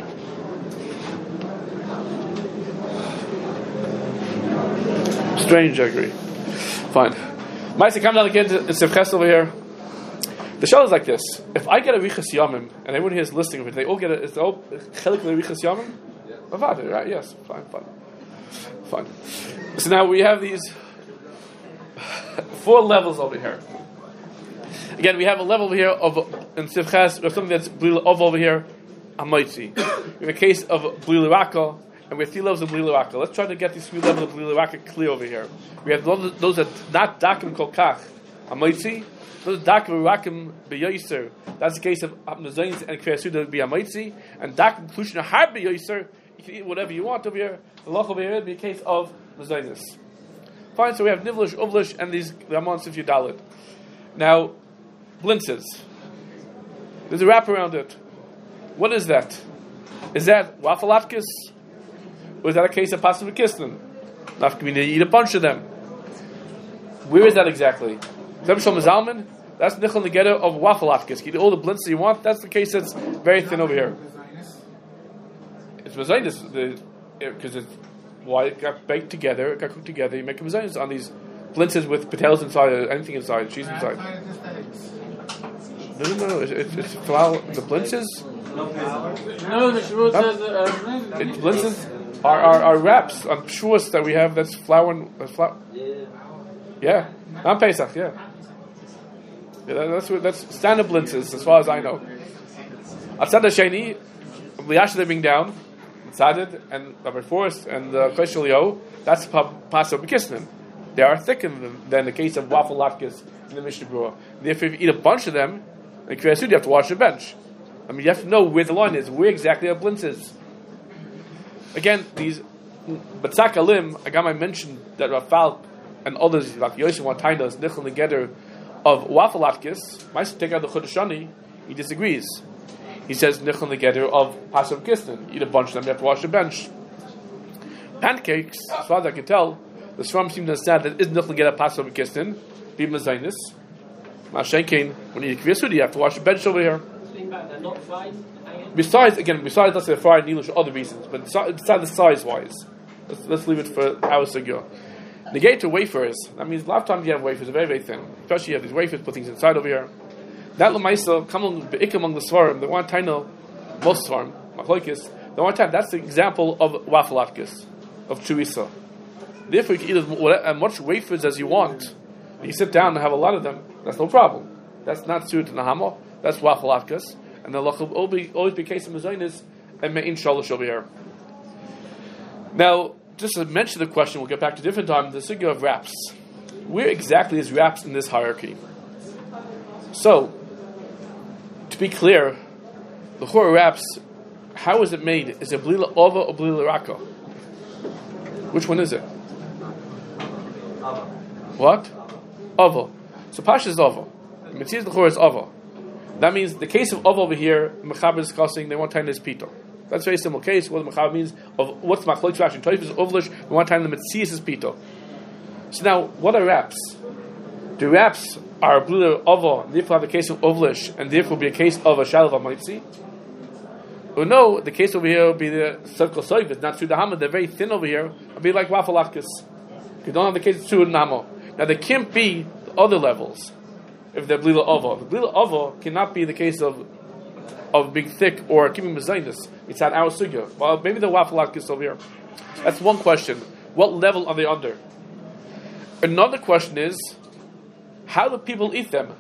Strange, I agree. Fine. Maisa, come down again to Sivches over here. The shell is like this. If I get a Riches Yamim, and everyone here is listening of it, they all get it's all Chelik of the Riches Yamim? Yeah. Right, yes. Fine. So now we have these 4 levels over here. Again, we have a level over here in Sivchas, we have something that's Blila Ov over here, Amaitzi. We have a case of Blila Raka, and we have 3 levels of Blila Raka. Let's try to get these 3 levels of Blila Raka clear over here. We have those that not Dakim Kolkach, Amaitzi, those Dakim Rakim Beyoiser. That's the case of Mezainis and Kriyasuda would be Amaitzi, and Dakim Klushna Har Beyoiser, you can eat whatever you want over here. The Loch over here would be a case of Mezainis. Fine, so we have Nivlish, Uvlish, and these Ramon Sifyu Dalit. Now, blintzes. There's a wrap around it. What is that? Is that waffle latkes? Or is that a case of pasta v'kisnin? Not going to eat a bunch of them. Where is that exactly? That's nichel negeda of waffle latkes. You eat all the blintzes you want. That's the case that's very thin over here. It's mezainis because it's why it got baked together, it got cooked together. You make mezainis on these blintzes with patels inside, or anything inside, cheese inside. No. It's flour. The blintzes. No, the shvur says blintzes are wraps on shvus that we have. That's flour and flour. Yeah, on Pesach. Yeah, that's standard blintzes as far as I know. Atzad Hasheni, Liyash they bring down. Tzadid and Rabbi Forrest and Chosh Elio, that's Pasuk B'Kisnin. They are thicker than the case of waffle latkes in the Mishnah Berurah. Therefore, if you eat a bunch of them, in Kriyasud, you have to wash the bench. I mean, you have to know where the line is, where exactly our blintz is. Again, these Batzak Alim, I mentioned that Rafal and others, like Yosef Watainas, Nichel Negeder of waffle latkes, might take out the Chodeshani, he disagrees. He says nichel negeder of pasuk kisnin. Eat a bunch of them, you have to wash the bench. Pancakes, as far as I can tell, the Sfarim seem to understand that is nichel negeder pasuk kisnin, be mezainis. Mashenkein, when you eat kviyasud, you have to wash the bench over here. They're not fried. Besides, let's say fried nilush for other reasons, but besides the size wise, let's leave it for our sugya. Negate to wafers. That means a lot of times you have wafers, very very thin. Especially you have these wafers, put things inside over here. That lemaisa come among the svarim. The one time, most svarim, machlokes. The one time, that's the example of waffle latkes, of chuisa. Therefore, you can eat as much wafers as you want. You sit down and have a lot of them. That's no problem. That's not suited to nahama. That's waffle latkes, and the lach will always be case of mezainis and me'in shalosh over here. Now, just to mention the question, we'll get back to a different time. The sugya of wraps. Where exactly is wraps in this hierarchy? So, to be clear, the chor wraps, how is it made? Is it blila ova or blila raka? Which one is it? What? Ova. So Pasha is ova. The Metzias the chor is ova. That means the case of ova over here, Mechaber is discussing, they want time is pito. That's a very simple case. What the Mechaber means of what's machlok Rashi and Toif is ovlish. They want time the Metzias is pito. So now, what are wraps? The wraps are blula ova, therefore have the case of ovlish, and therefore will be a case of a shalav amaitzi. Or no, the case over here will be the circle soiv, it's not through the hammer, they're very thin over here, it'll be like waffle latkes. You don't have the case of through the hammer. Now there can't be the other levels if they're blila ova. The blila ova cannot be the case of being thick or keeping mezainis. It's at our sugya. Well, maybe the waffle latkes over here. That's one question. What level are they under? Another question is, how do people eat them?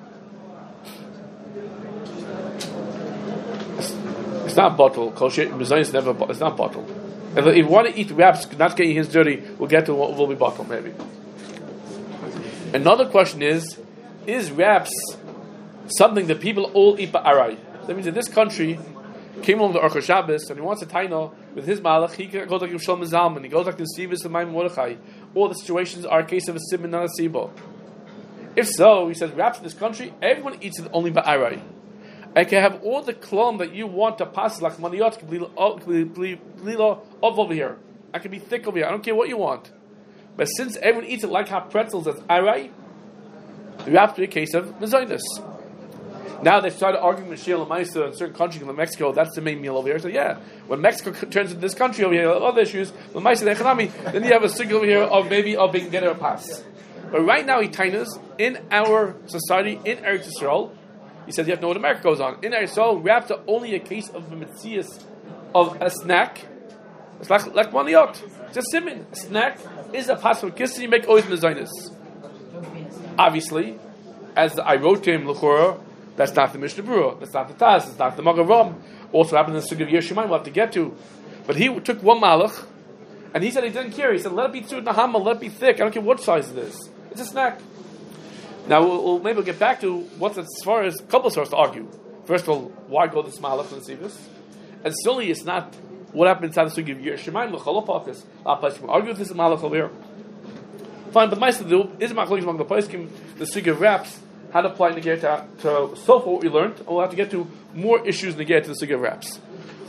It's not bottle. It's not bottle. If you want to eat wraps, not getting his dirty, we'll get to what will be bottle maybe. Another question is wraps something that people all eat ba'arai? That means in this country, came along the Orcha Shabbos, and he wants a taino with his malach, he goes like Yisrael Mezalman, he goes like the Sivas and Maim Mordechai. All the situations are a case of a sim and not a sibo. If so, he says, wraps in this country, everyone eats it only ba'arai. I can have all the klom that you want to pass, like maniot, blila over here. I can be thick over here. I don't care what you want. But since everyone eats it like half pretzels, that's arai, the wrap to be a case of mezainis. Now they started arguing with Shia Lamaisa in certain countries in Mexico, that's the main meal over here. So yeah, when Mexico turns into this country over here, other issues, Lamaisa the economy, then you have a signal over here of maybe of being get a pass. But right now, Itainas, in our society, in Eretz Yisrael, he says you have to know what America goes on. In Eretz Yisrael, wraps are only a case of the metzias of a snack. It's like maniot. It's a simin. A snack is a pass for kissin, you make always mezainis. Obviously, as I wrote to him, L'chora, that's not the Mishnah Berurah, that's not the Taz, it's not the Magen Avraham. Also happened in the Sugya of Yer Shemayim, we'll have to get to. But he took one malach, and he said he didn't care. He said, let it be tzur nahama, let it be thick. I don't care what size it is. It's a snack. Now, maybe we'll get back to what's as far as a couple of sources to argue. First of all, why go this malach and see this? And certainly it's not what happened inside the Sugya of Yer Shemayim, l'chalopakas. I'll argue with this malach over here. Fine, but Ma'aseh is machlokes among the poskim, the Sugya of wraps, how to apply negate to so far what we learned, and we'll have to get to more issues negate to the Sugya of wraps.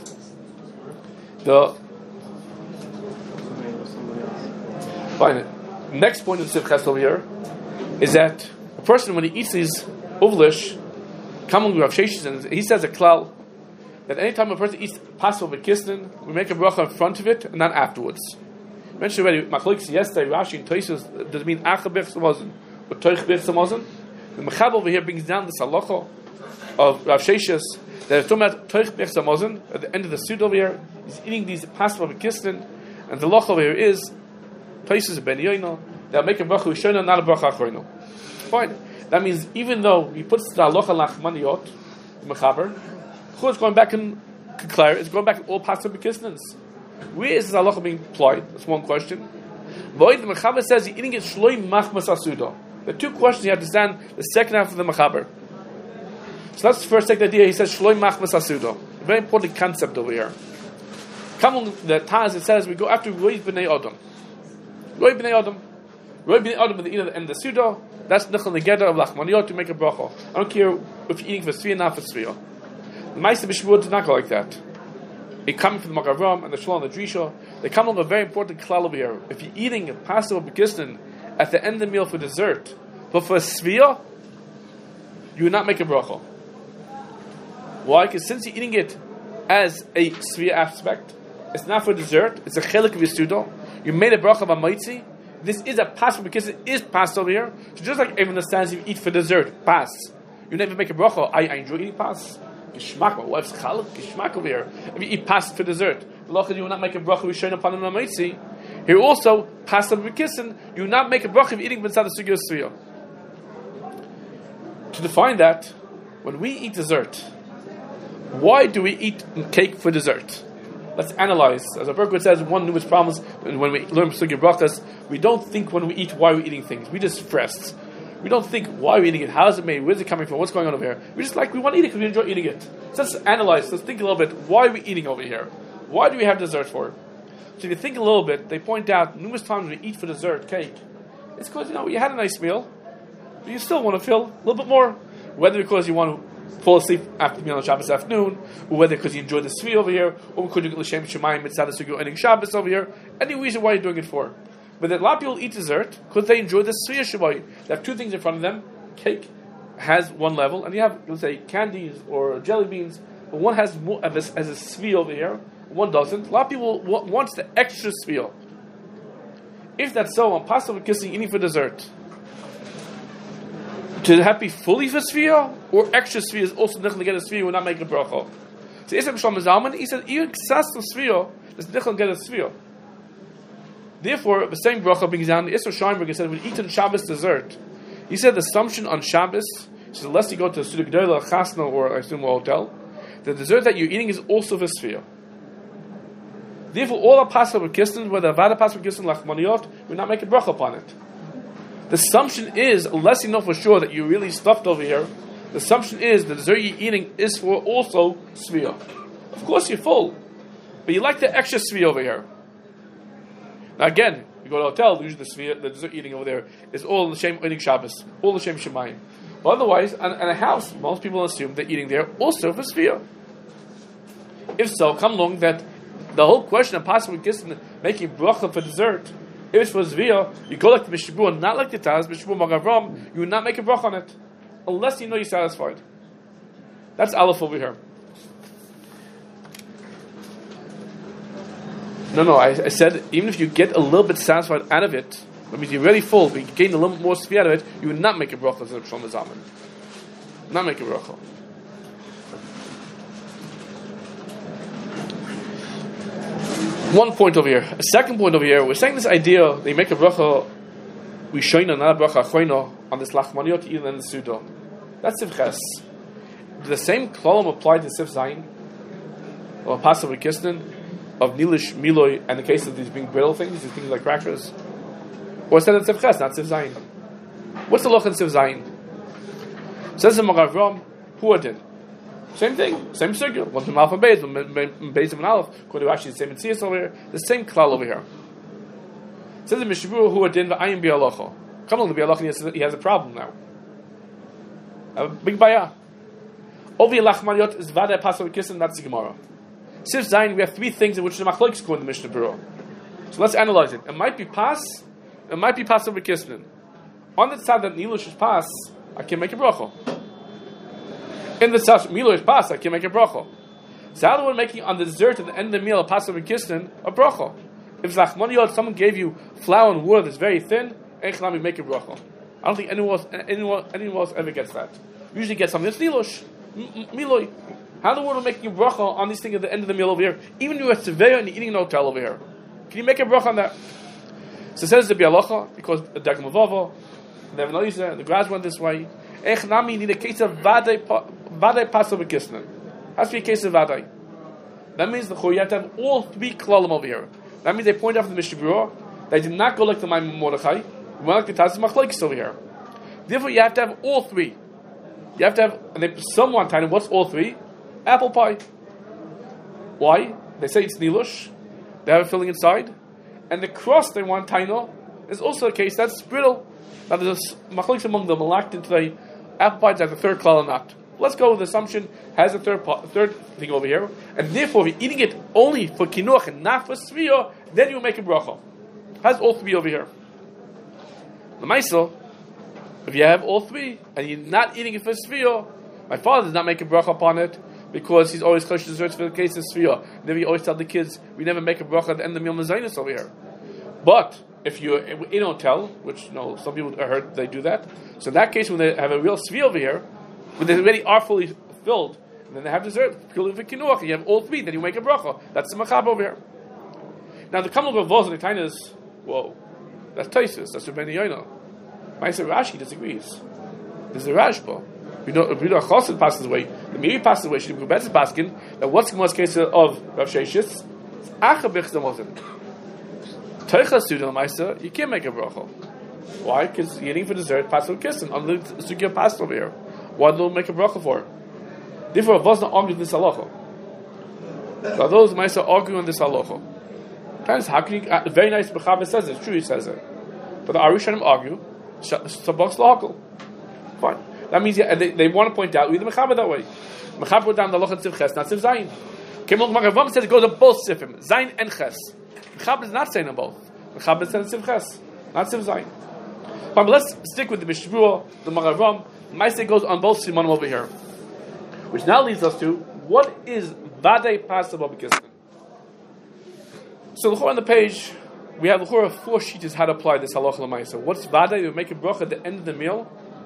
Fine. Next point of the Sivchas over here is that a person, when he eats these uvlish, Kamon Rav Sheshes, and he says a klal that anytime a person eats pastel with kisnin, we make a bracha in front of it and not afterwards. I mentioned already, machlokes yesterday, Rashi and Tosfos, does it mean acha bich samazon or toich bich samazon? The Mechab over here brings down this halacha of Rav Sheshes that it's talking about toich bich samazon at the end of the suit over here. He's eating these pastel with kisnin, and the halacha over here is Tosfos ben Yoino. They'll make a bracha rishona, not a bracha achrono. Fine. That means even though he puts the halacha lachmaniot, mechaber, it's going back and declare it's going back in all pastel bekisnins. Where is this halacha being applied? That's one question. Void the mechaber says he's eating it shloi machmas asuda. The two questions you have to stand the second half of the mechaber. So let's first take the idea. He says shloi machmas asuda. A very important concept over here. Come on, the Taz, it says we go after Roy b'nei Adam. Roy b'nei Adam. Roy b'nei Adam at the end of the Suda. That's nichel negeder of lachmaniot to make a bracha. I don't care if you're eating for tzviyah, not for tzviyah. The Ma'aseh b'Shavuot did not go like that. It coming from the Magen Avraham and the Shalom and the Drisha. They come along a very important klal over here. If you're eating a pastel bekisnin at the end of the meal for dessert, but for tzviyah, you would not make a bracha. Why? Because since you're eating it as a tzviyah aspect, it's not for dessert. It's a chelik of your suda. You made a bracha of a maitzi. This is a pastel because it is pastel over here. So just like everyone understands, you eat for dessert, pas. You never make a bracha. I enjoy eating pas. Gishmak, my wife's chalak, gishmak over here. If you eat pas for dessert, you will not make a bracha rishon upon an amaitzi. Here also, pastel b'kisin, you will not make a bracha of eating b'tzad the sugya tzviyah. To define that, when we eat dessert, why do we eat cake for dessert? Let's analyze. As a Berkowitz says, one numerous problems when we learn sugya brachas, we don't think when we eat why we're eating things. We just rest. We don't think why we're eating it, how is it made, where's it coming from, what's going on over here. We just we want to eat it because we enjoy eating it. So let's analyze, let's think a little bit, why are we eating over here? Why do we have dessert for? So if you think a little bit, they point out numerous times we eat for dessert cake. It's because, you had a nice meal, but you still want to feel a little bit more. Whether because you want to fall asleep after the meal on Shabbos afternoon, or whether because you enjoy the tzvi over here, or because you get l'shem shemayim mitzvah sugya ending Shabbos over here. Any reason why you're doing it for. But a lot of people eat dessert because they enjoy the tzvi shemayim. They have two things in front of them. Cake has one level, and you have, let's say, candies or jelly beans, but one has more as a tzvi over here, one doesn't. A lot of people wants the extra tzvi. If that's so, I'm possible kissing eating for dessert. To have be fully for tzviyah, or extra tzviyah is also nichel get a tzviyah, will not make a bracha. So Yisrael Shlomo Zalman, he said, even ksas to tzviyah is nichel get a tzviyah. Therefore, the same bracha brings down the Yisrael Scheinberg and said, when you eat on Shabbos dessert, he said the assumption on Shabbos, so unless you go to a Suda Gedola, Chasna, or I assume a hotel, the dessert that you're eating is also for tzviyah. Therefore, all our pascha b'kistin, whether avada pascha b'kistin lachmaniot, will not make a bracha upon it. The assumption is, unless you know for sure that you're really stuffed over here, the assumption is the dessert you're eating is for also tzviyah. Of course you're full, but you like the extra tzviyah over here. Now again, you go to a hotel, usually the dessert eating over there is all the shem eating Shabbos, all the shem shemayim. But otherwise, in a house, most people assume they're eating there also for tzviyah. If so, come along that the whole question of possibly making bracha for dessert, if it's for Zviyah, you go like the Mishnah Berurah, not like the Taz, Mishnah Berurah Magen Avraham, you will not make a bracha on it. Unless you know you're satisfied. That's Aleph over here. No, I said, even if you get a little bit satisfied out of it, that means you're really full, but you gain a little bit more Zviyah out of it, you will not make a bracha, as Shlomo Zalman. Not make a bracha. One point over here. A second point over here. We're saying this idea, they make a bracha rishona, not a bracha achroina, on this lachmaniot even in the suda. That's Sivches. The same klolim applied to Sif Zayin, or Pasav Kisnin, of Nilish, Miloi, and the case of these being brittle things, these things like crackers. Or instead of Sivches, not Sif Zayin. What's the loch in Sif Zayin? Says the Magen Avraham, Huadin. Same thing, same circle. One from Alpha Beis, one Beis and Aleph. According to actually the same Metzias over here, the same klal over here. Says the Mishvur Huadin v'ayim bi'alocha. Come along the bi'alocha, he has a problem now. A big bayah. Ovi lachmaniot is vada pasav kissin. That's the Gemara. Sif Zayin, we have three things in which the machlokes go in the Mishnah Berurah. So let's analyze it. It might be pas. It might be pasav kissin. On the side that nilush is pas, I can make a bracha. In the side milush is pas, I can make a bracha. So how do we making on the dessert at the end of the meal a pasav kissin a bracha? If lachmaniot, someone gave you flour and water that's very thin, echnami make a bracha. I don't think anyone else ever gets that. Usually get something that's nilush. Miloi. How in the world are making a bracha on these things at the end of the meal over here? Even if you're at Sevilla and you're eating in a hotel over here. Can you make a bracha on that? So it says the Bialacha, because the Dagmavava, the Evaneliza, and the Graz went this way. Ech nami need a case of Vadai Pasav Kisnan. Has to be a case of Vadai. That means you have to have all three klalim over here. That means they point out from the Mishnah Berurah, they did not go like the Maimon Mordechai, they went like the Taz Machlokes over here. Therefore, you have to have all three. You have to have, and they someone tiny. What's all three? Apple pie. Why? They say it's nilush. They have a filling inside, and the crust they want taino is also a case that's brittle. Now there's a machlokes among them. Malaktin today, apple pie has a third klal or not. Let's go with the assumption has a third thing over here, and therefore if you're eating it only for kinuach and not for sviyah, then you make a bracha. Has all three over here. The Maisel. If you have all three and you're not eating it for Sfiyah, my father does not make a bracha upon it because he's always kosher desserts for the case of Sfiyah. Then we always tell the kids we never make a bracha at the end of the meal Mazainus over here. But if you're in a hotel, which some people I heard they do that, so in that case when they have a real Sfiyah over here, when they already are fully filled, and then they have dessert, purely for kinuach, and you have all three, then you make a bracha. That's the machab over here. Now the Kamal Gavos and the Tainas, whoa, that's Taisus, that's Rebbeinu Yoina. Ma'aser Rashi disagrees. There's a Rashba. We know Chassid passes away. The Miri passes away. She better paskin. That what's the case of Rav Sheshis? Achabich Zamotin. Teichas Sudan Ma'aser. You can't make a bracha. Why? Because you're eating for dessert. Pass with kissing. On the sugya passed over here. Why don't make a bracha for? Therefore, Rav was not arguing this halacha. So those Ma'aser argue on this halacha. Sometimes how can you? Very nice. Mechaber says it. It's true. He says it. But the Arishanim argue. Fine. That means they want to point out we the mechaber that way. Mechaber put down the loch and Sivches, not Siv Zayin. Kemol Magavam said it goes on both Sifim, Zayin and Ches. Mechaber is not saying on both. Mechaber is saying Sivches, not Siv Zayin. But let's stick with the Mishvur, the Magavam. Maaseh goes on both Simanim over here, which now leads us to what is Vadei Pasav B'Kisnin. So on the page. We have the 4 sheets how to apply this halacha l'maisa. What's vada? You make a bracha at the end of the meal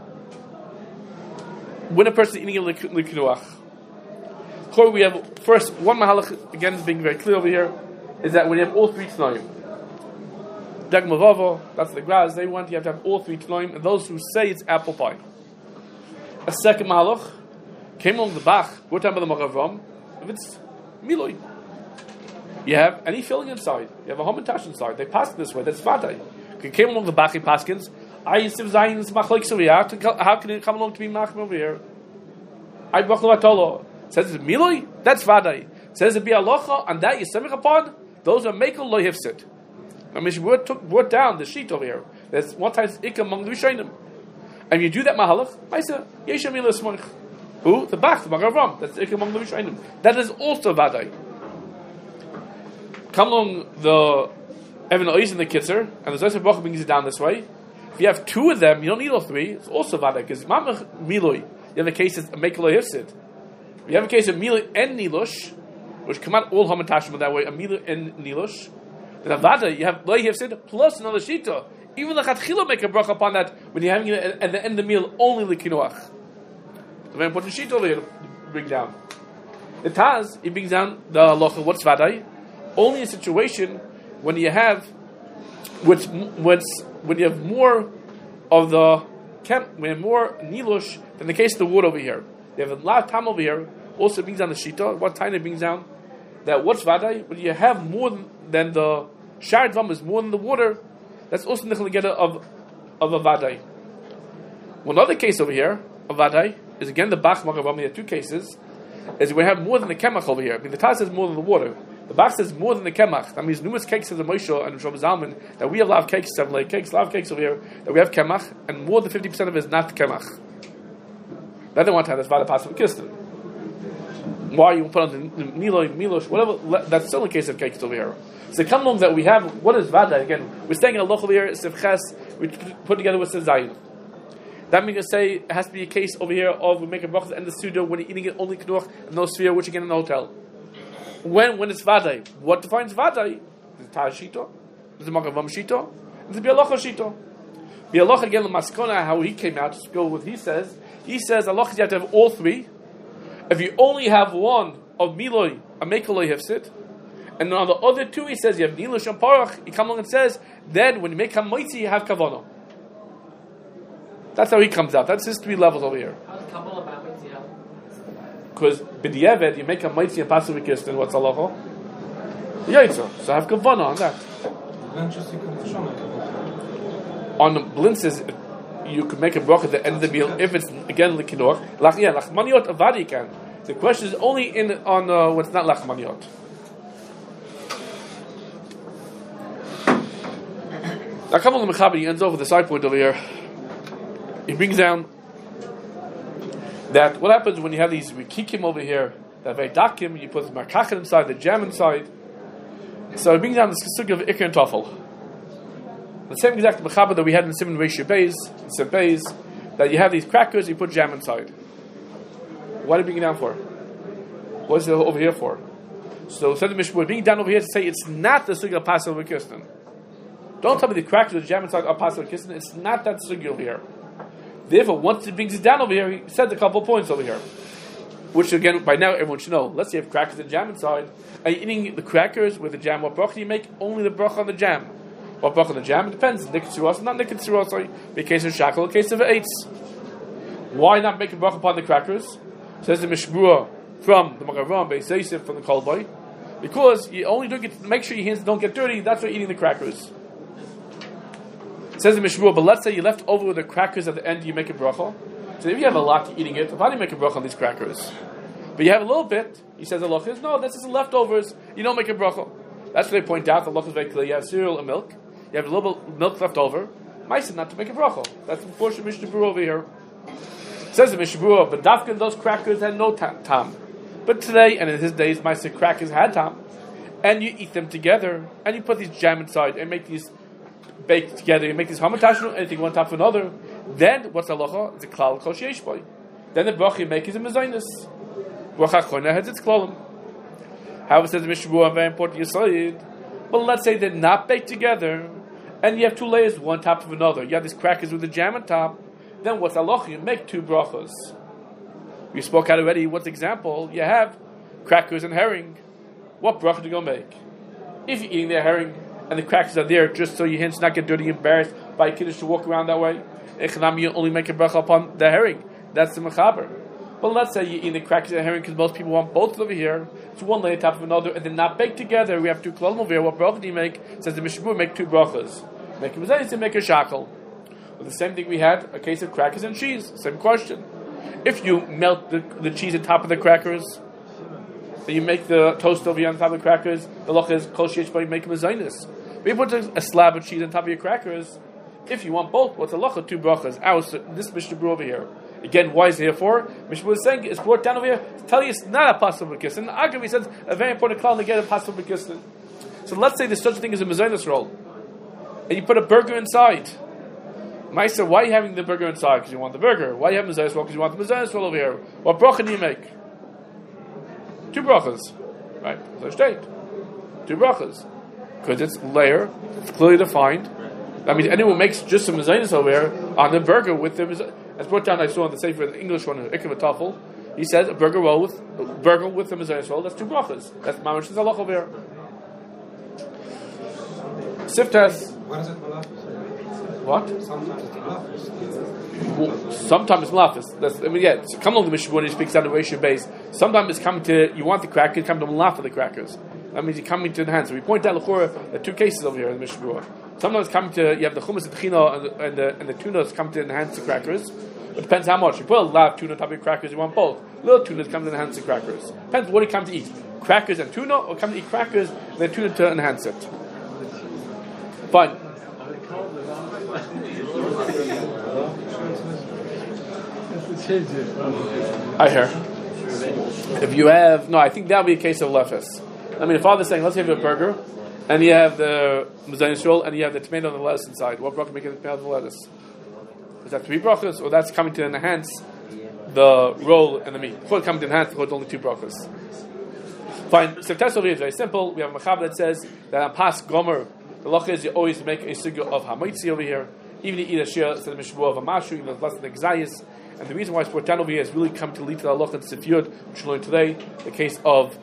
when a person is eating a l'kinuach. We have first one mahalach again being very clear over here is that when you have all three tanoim, dag mavava, that's the Graz. They want you have to have all three tanoim, and those who say it's apple pie. A second mahalach came along the bach. We're talking about the Magen Avraham. If it's miloi. You have any filling inside. You have a homatash inside. They pass it this way. That's vadai. It came along the Bachi Paskins. I Siv Zayin is machlokes over here. How can it come along to be machm over here? I b'chol atolo says it's miloi. That's vadai. Says it be alocha and that you semich upon. Those are mekel lo hifsit. I mean, we brought down the sheet over here. There's one time ik among the Rishonim, and you do that mahalach. I said yesha milah smoich. Who the Bach the Magen Avraham. That's ik among the Rishonim. That is also vadai. Come along the Evan Ois and the Kitzer, and the Zosef Baruch brings it down this way. If you have 2 of them, you don't need all 3. It's also vada because Mamach Miloi. You have a case of Mekaloi Hifsid. You have a case of Miloi and Nilush, which come out all Hamatashim that way. A Miloi and Nilush. In a vada, you have Loi Hifsid plus another Shita. Even the Chatchila make a bracha upon that when you're having it at the end of the meal only Likinoach. The very important Shita over here to bring down. The Taz, he brings down the halacha. What's vada? Only a situation when you have when you have more of the we have more nilush than the case of the wood over here. You have a lot of time over here. Also brings down the shita. What time it brings down? That what's vaday? When you have more than the shard dvam is more than the water, that's also the get of a vaday. One other case over here of vaday is again the bach magavam. We have two cases. Is we have more than the kemach over here. I mean, the Taz says more than the water. The bach says more than the kemach. That means numerous cakes of the Moshe and Shlomo Zalman that we have a lot of cakes, 7 layer cakes, a lot of cakes over here that we have kemach, and more than 50% of it is not kemach. That they want to have this vaday possible kistin. Why you put on the Niloi, Milosh, whatever, that's still a case of cakes over here. So come along that we have, what is Vada? Again, we're staying in a local here, Sivches, we put together with Zayin. That means to say it has to be a case over here of we make a brachas in the studio when you're eating it only knuch and no sphere, which again in the hotel. When it's Vada, what defines Vada? Is it Taz Shito? Is it Magavam Shito? Is it Bialocha Shito? Bialocha again, the Maskona, how he came out to go with he says Allah you have to have all three. If you only have one of Miloi, a Mekaloi Hefsit, and on the other two he says you have Nilush and Parach, he comes along and says, then when you make Hamoitzi, you have Kavana. That's how he comes out. That's his 3 levels over here. How's Kabbalah about Mitzvah? Because B'diavad, you make a Hamoitzi and Pasuk V'kistin, what's halacha? Yaitza. So have Kavana on that. On the blintzes, you could make a bracha at the end of the meal if it's again l'kinor. Lachmaniot avadi can. The question is only on what's not lachmaniot. Now, come on, the Mechaber, he ends over the side point over here. He brings down that what happens when you have these rikikim over here, that veidakim, you put the markachin inside, the jam inside. So he brings down the sugya of ikar and tafel. The same exact mechaber that we had in Simon Reish Beis, that you have these crackers, you put jam inside. What are you bringing down for? What is it over here for? So said the Mishnah, we're bringing down over here to say it's not the sugya of Passover Kistin. Don't tell me the crackers, the jam inside are Passover Kistin. It's not that sugya over here. Therefore, once it brings it down over here, he said a couple of points over here. Which again, by now everyone should know. Let's say you have crackers and jam inside. Are you eating the crackers with the jam? What bracha do you make? Only the bracha on the jam. What bracha on the jam? It depends. Nikitzuros, not nikitzuros. Sorry, in case of shackle, in case of eitz. Why not make a bracha upon the crackers? Says the Mishmua from the Magavam, Beis Yosef from the Kolboy, because you only don't get make sure your hands don't get dirty. That's why you're eating the crackers. Says the Mishmua, but let's say you left over with the crackers at the end. You make a bracha. So if you have a lot, you're eating it. Why do you make a bracha on these crackers? But you have a little bit. He says the halachas. No, this is the leftovers. You don't make a bracha. That's what they point out. The halachas is very clear. You have cereal and milk. You have a little bit of milk left over. Ma'aseh not to make a bracha. That's the portion of Mishnah Berurah over here. Says the Mishnah Berurah, but dafkin those crackers had no tam. But today and in his days, Ma'aseh crackers had tam, and you eat them together, and you put these jam inside and make these baked together. You make these hamatashnu, anything one top of another. Then what's halacha? It's a klal kol sheish boy. Then the bracha you make is a mezainis. Bracha chona has its klalim. However, says the Mishnah Berurah, very important yesod. But let's say they're not baked together, and you have 2 layers, one top of another. You have these crackers with the jam on top. Then what's halacha? You make 2 brachas. We spoke out already. What's the example? You have crackers and herring. What bracha do you go make? If you're eating the herring and the crackers are there just so your hands not get dirty and embarrassed by kiddush to walk around that way, you only make a bracha upon the herring. That's the mechaber. But let's say you're eating the crackers and herring because most people want both over here. It's one layer top of another and they're not baked together. We have 2 klalim over here. What bracha do you make? It says the Mishnah Berurah, make 2 brachas. Make a mezainis and make a shackle. Well, the same thing we had, a case of crackers and cheese. Same question. If you melt the cheese on top of the crackers, then you make the toast over here on top of the crackers, the loch is kol sheish bo, you make a mezainis. But you put a slab of cheese on top of your crackers, if you want both, what's the loch? 2 brachas. This Mishnah Berurah over here. Again, why is it here for? Mishnah Berurah is saying it's brought down over here to tell you it's not a possible kissin. Agav, says a very important klal to get a possible kissin. So let's say there's such a thing as a mezainis roll, and you put a burger inside. Ma'aseh, why are you having the burger inside? Because you want the burger. Why are you having the mezainis roll? Because you want the mezainis roll over here. What bracha do you make? 2 brachas. Right? So straight. 2 brachas. Because it's layer, it's clearly defined. That means anyone makes just some mezainis over here on the burger with the mezainis. As brought down, I saw on the Sefer, the English one, Ikar Tafel. He says a burger with the mezainis roll. That's 2 brachas. That's mamash the halach over here. Siftas. What is it? What? Sometimes it's malafis. Come along the Mishnah when he speaks on the ratio base. Sometimes it's coming to, you want the crackers, come to malaf for the crackers. That means you're coming to enhance. So we point out l'chora the two cases over here in the Mishnah. Sometimes it's coming to, you have the hummus and the chino and the tuna is coming to enhance the crackers. It depends how much. You put a lot of tuna on top of your crackers, you want both. Little tuna is coming to enhance the crackers. Depends what you come to eat. Crackers and tuna, or come to eat crackers and then tuna to enhance it. Fine. I hear. If you have, no, I think that would be a case of lefes. I mean, the father's saying, let's have a burger, and you have the mezainis roll, and you have the tomato and the lettuce inside. What bracha make it the lettuce? Is that 3 brachas, or that's coming to enhance the roll and the meat? Before it coming to enhance, it's only 2 brachas. Fine. So test over here is very simple. We have a machaber that says that on pas gomer, the loch is you always make a sugya of hamaitzi over here. Even if you eat a shia, it's the mishvah of a mashu, even if it's less than exayis. And the reason why it's brought down over here is really come to lead to the halach and sifyud, which we learned today, the case of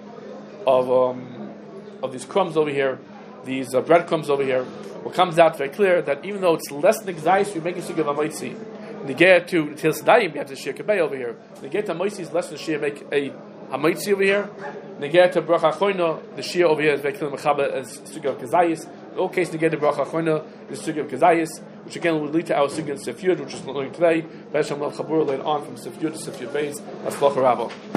these crumbs over here, these breadcrumbs over here. What comes out very clear that even though it's less than exayis, we make a sugya of hamaitzi. Negeh to Til Sadayim, we have the shia kabei over here. Negeh to hamaitzi is less than shia, make a hamaitzi over here. Negeh to bracha choyna, the shia over here is very clear mechaber as sugya of kazayis. In all cases, negeh to bracha choyna is sugya of kazayis, which again will lead to our sugya in sifyud, which is learning today. Be'ez Shem Lav Chabur later on from sifyud to sifyud beis. That's Lacha Rabbah.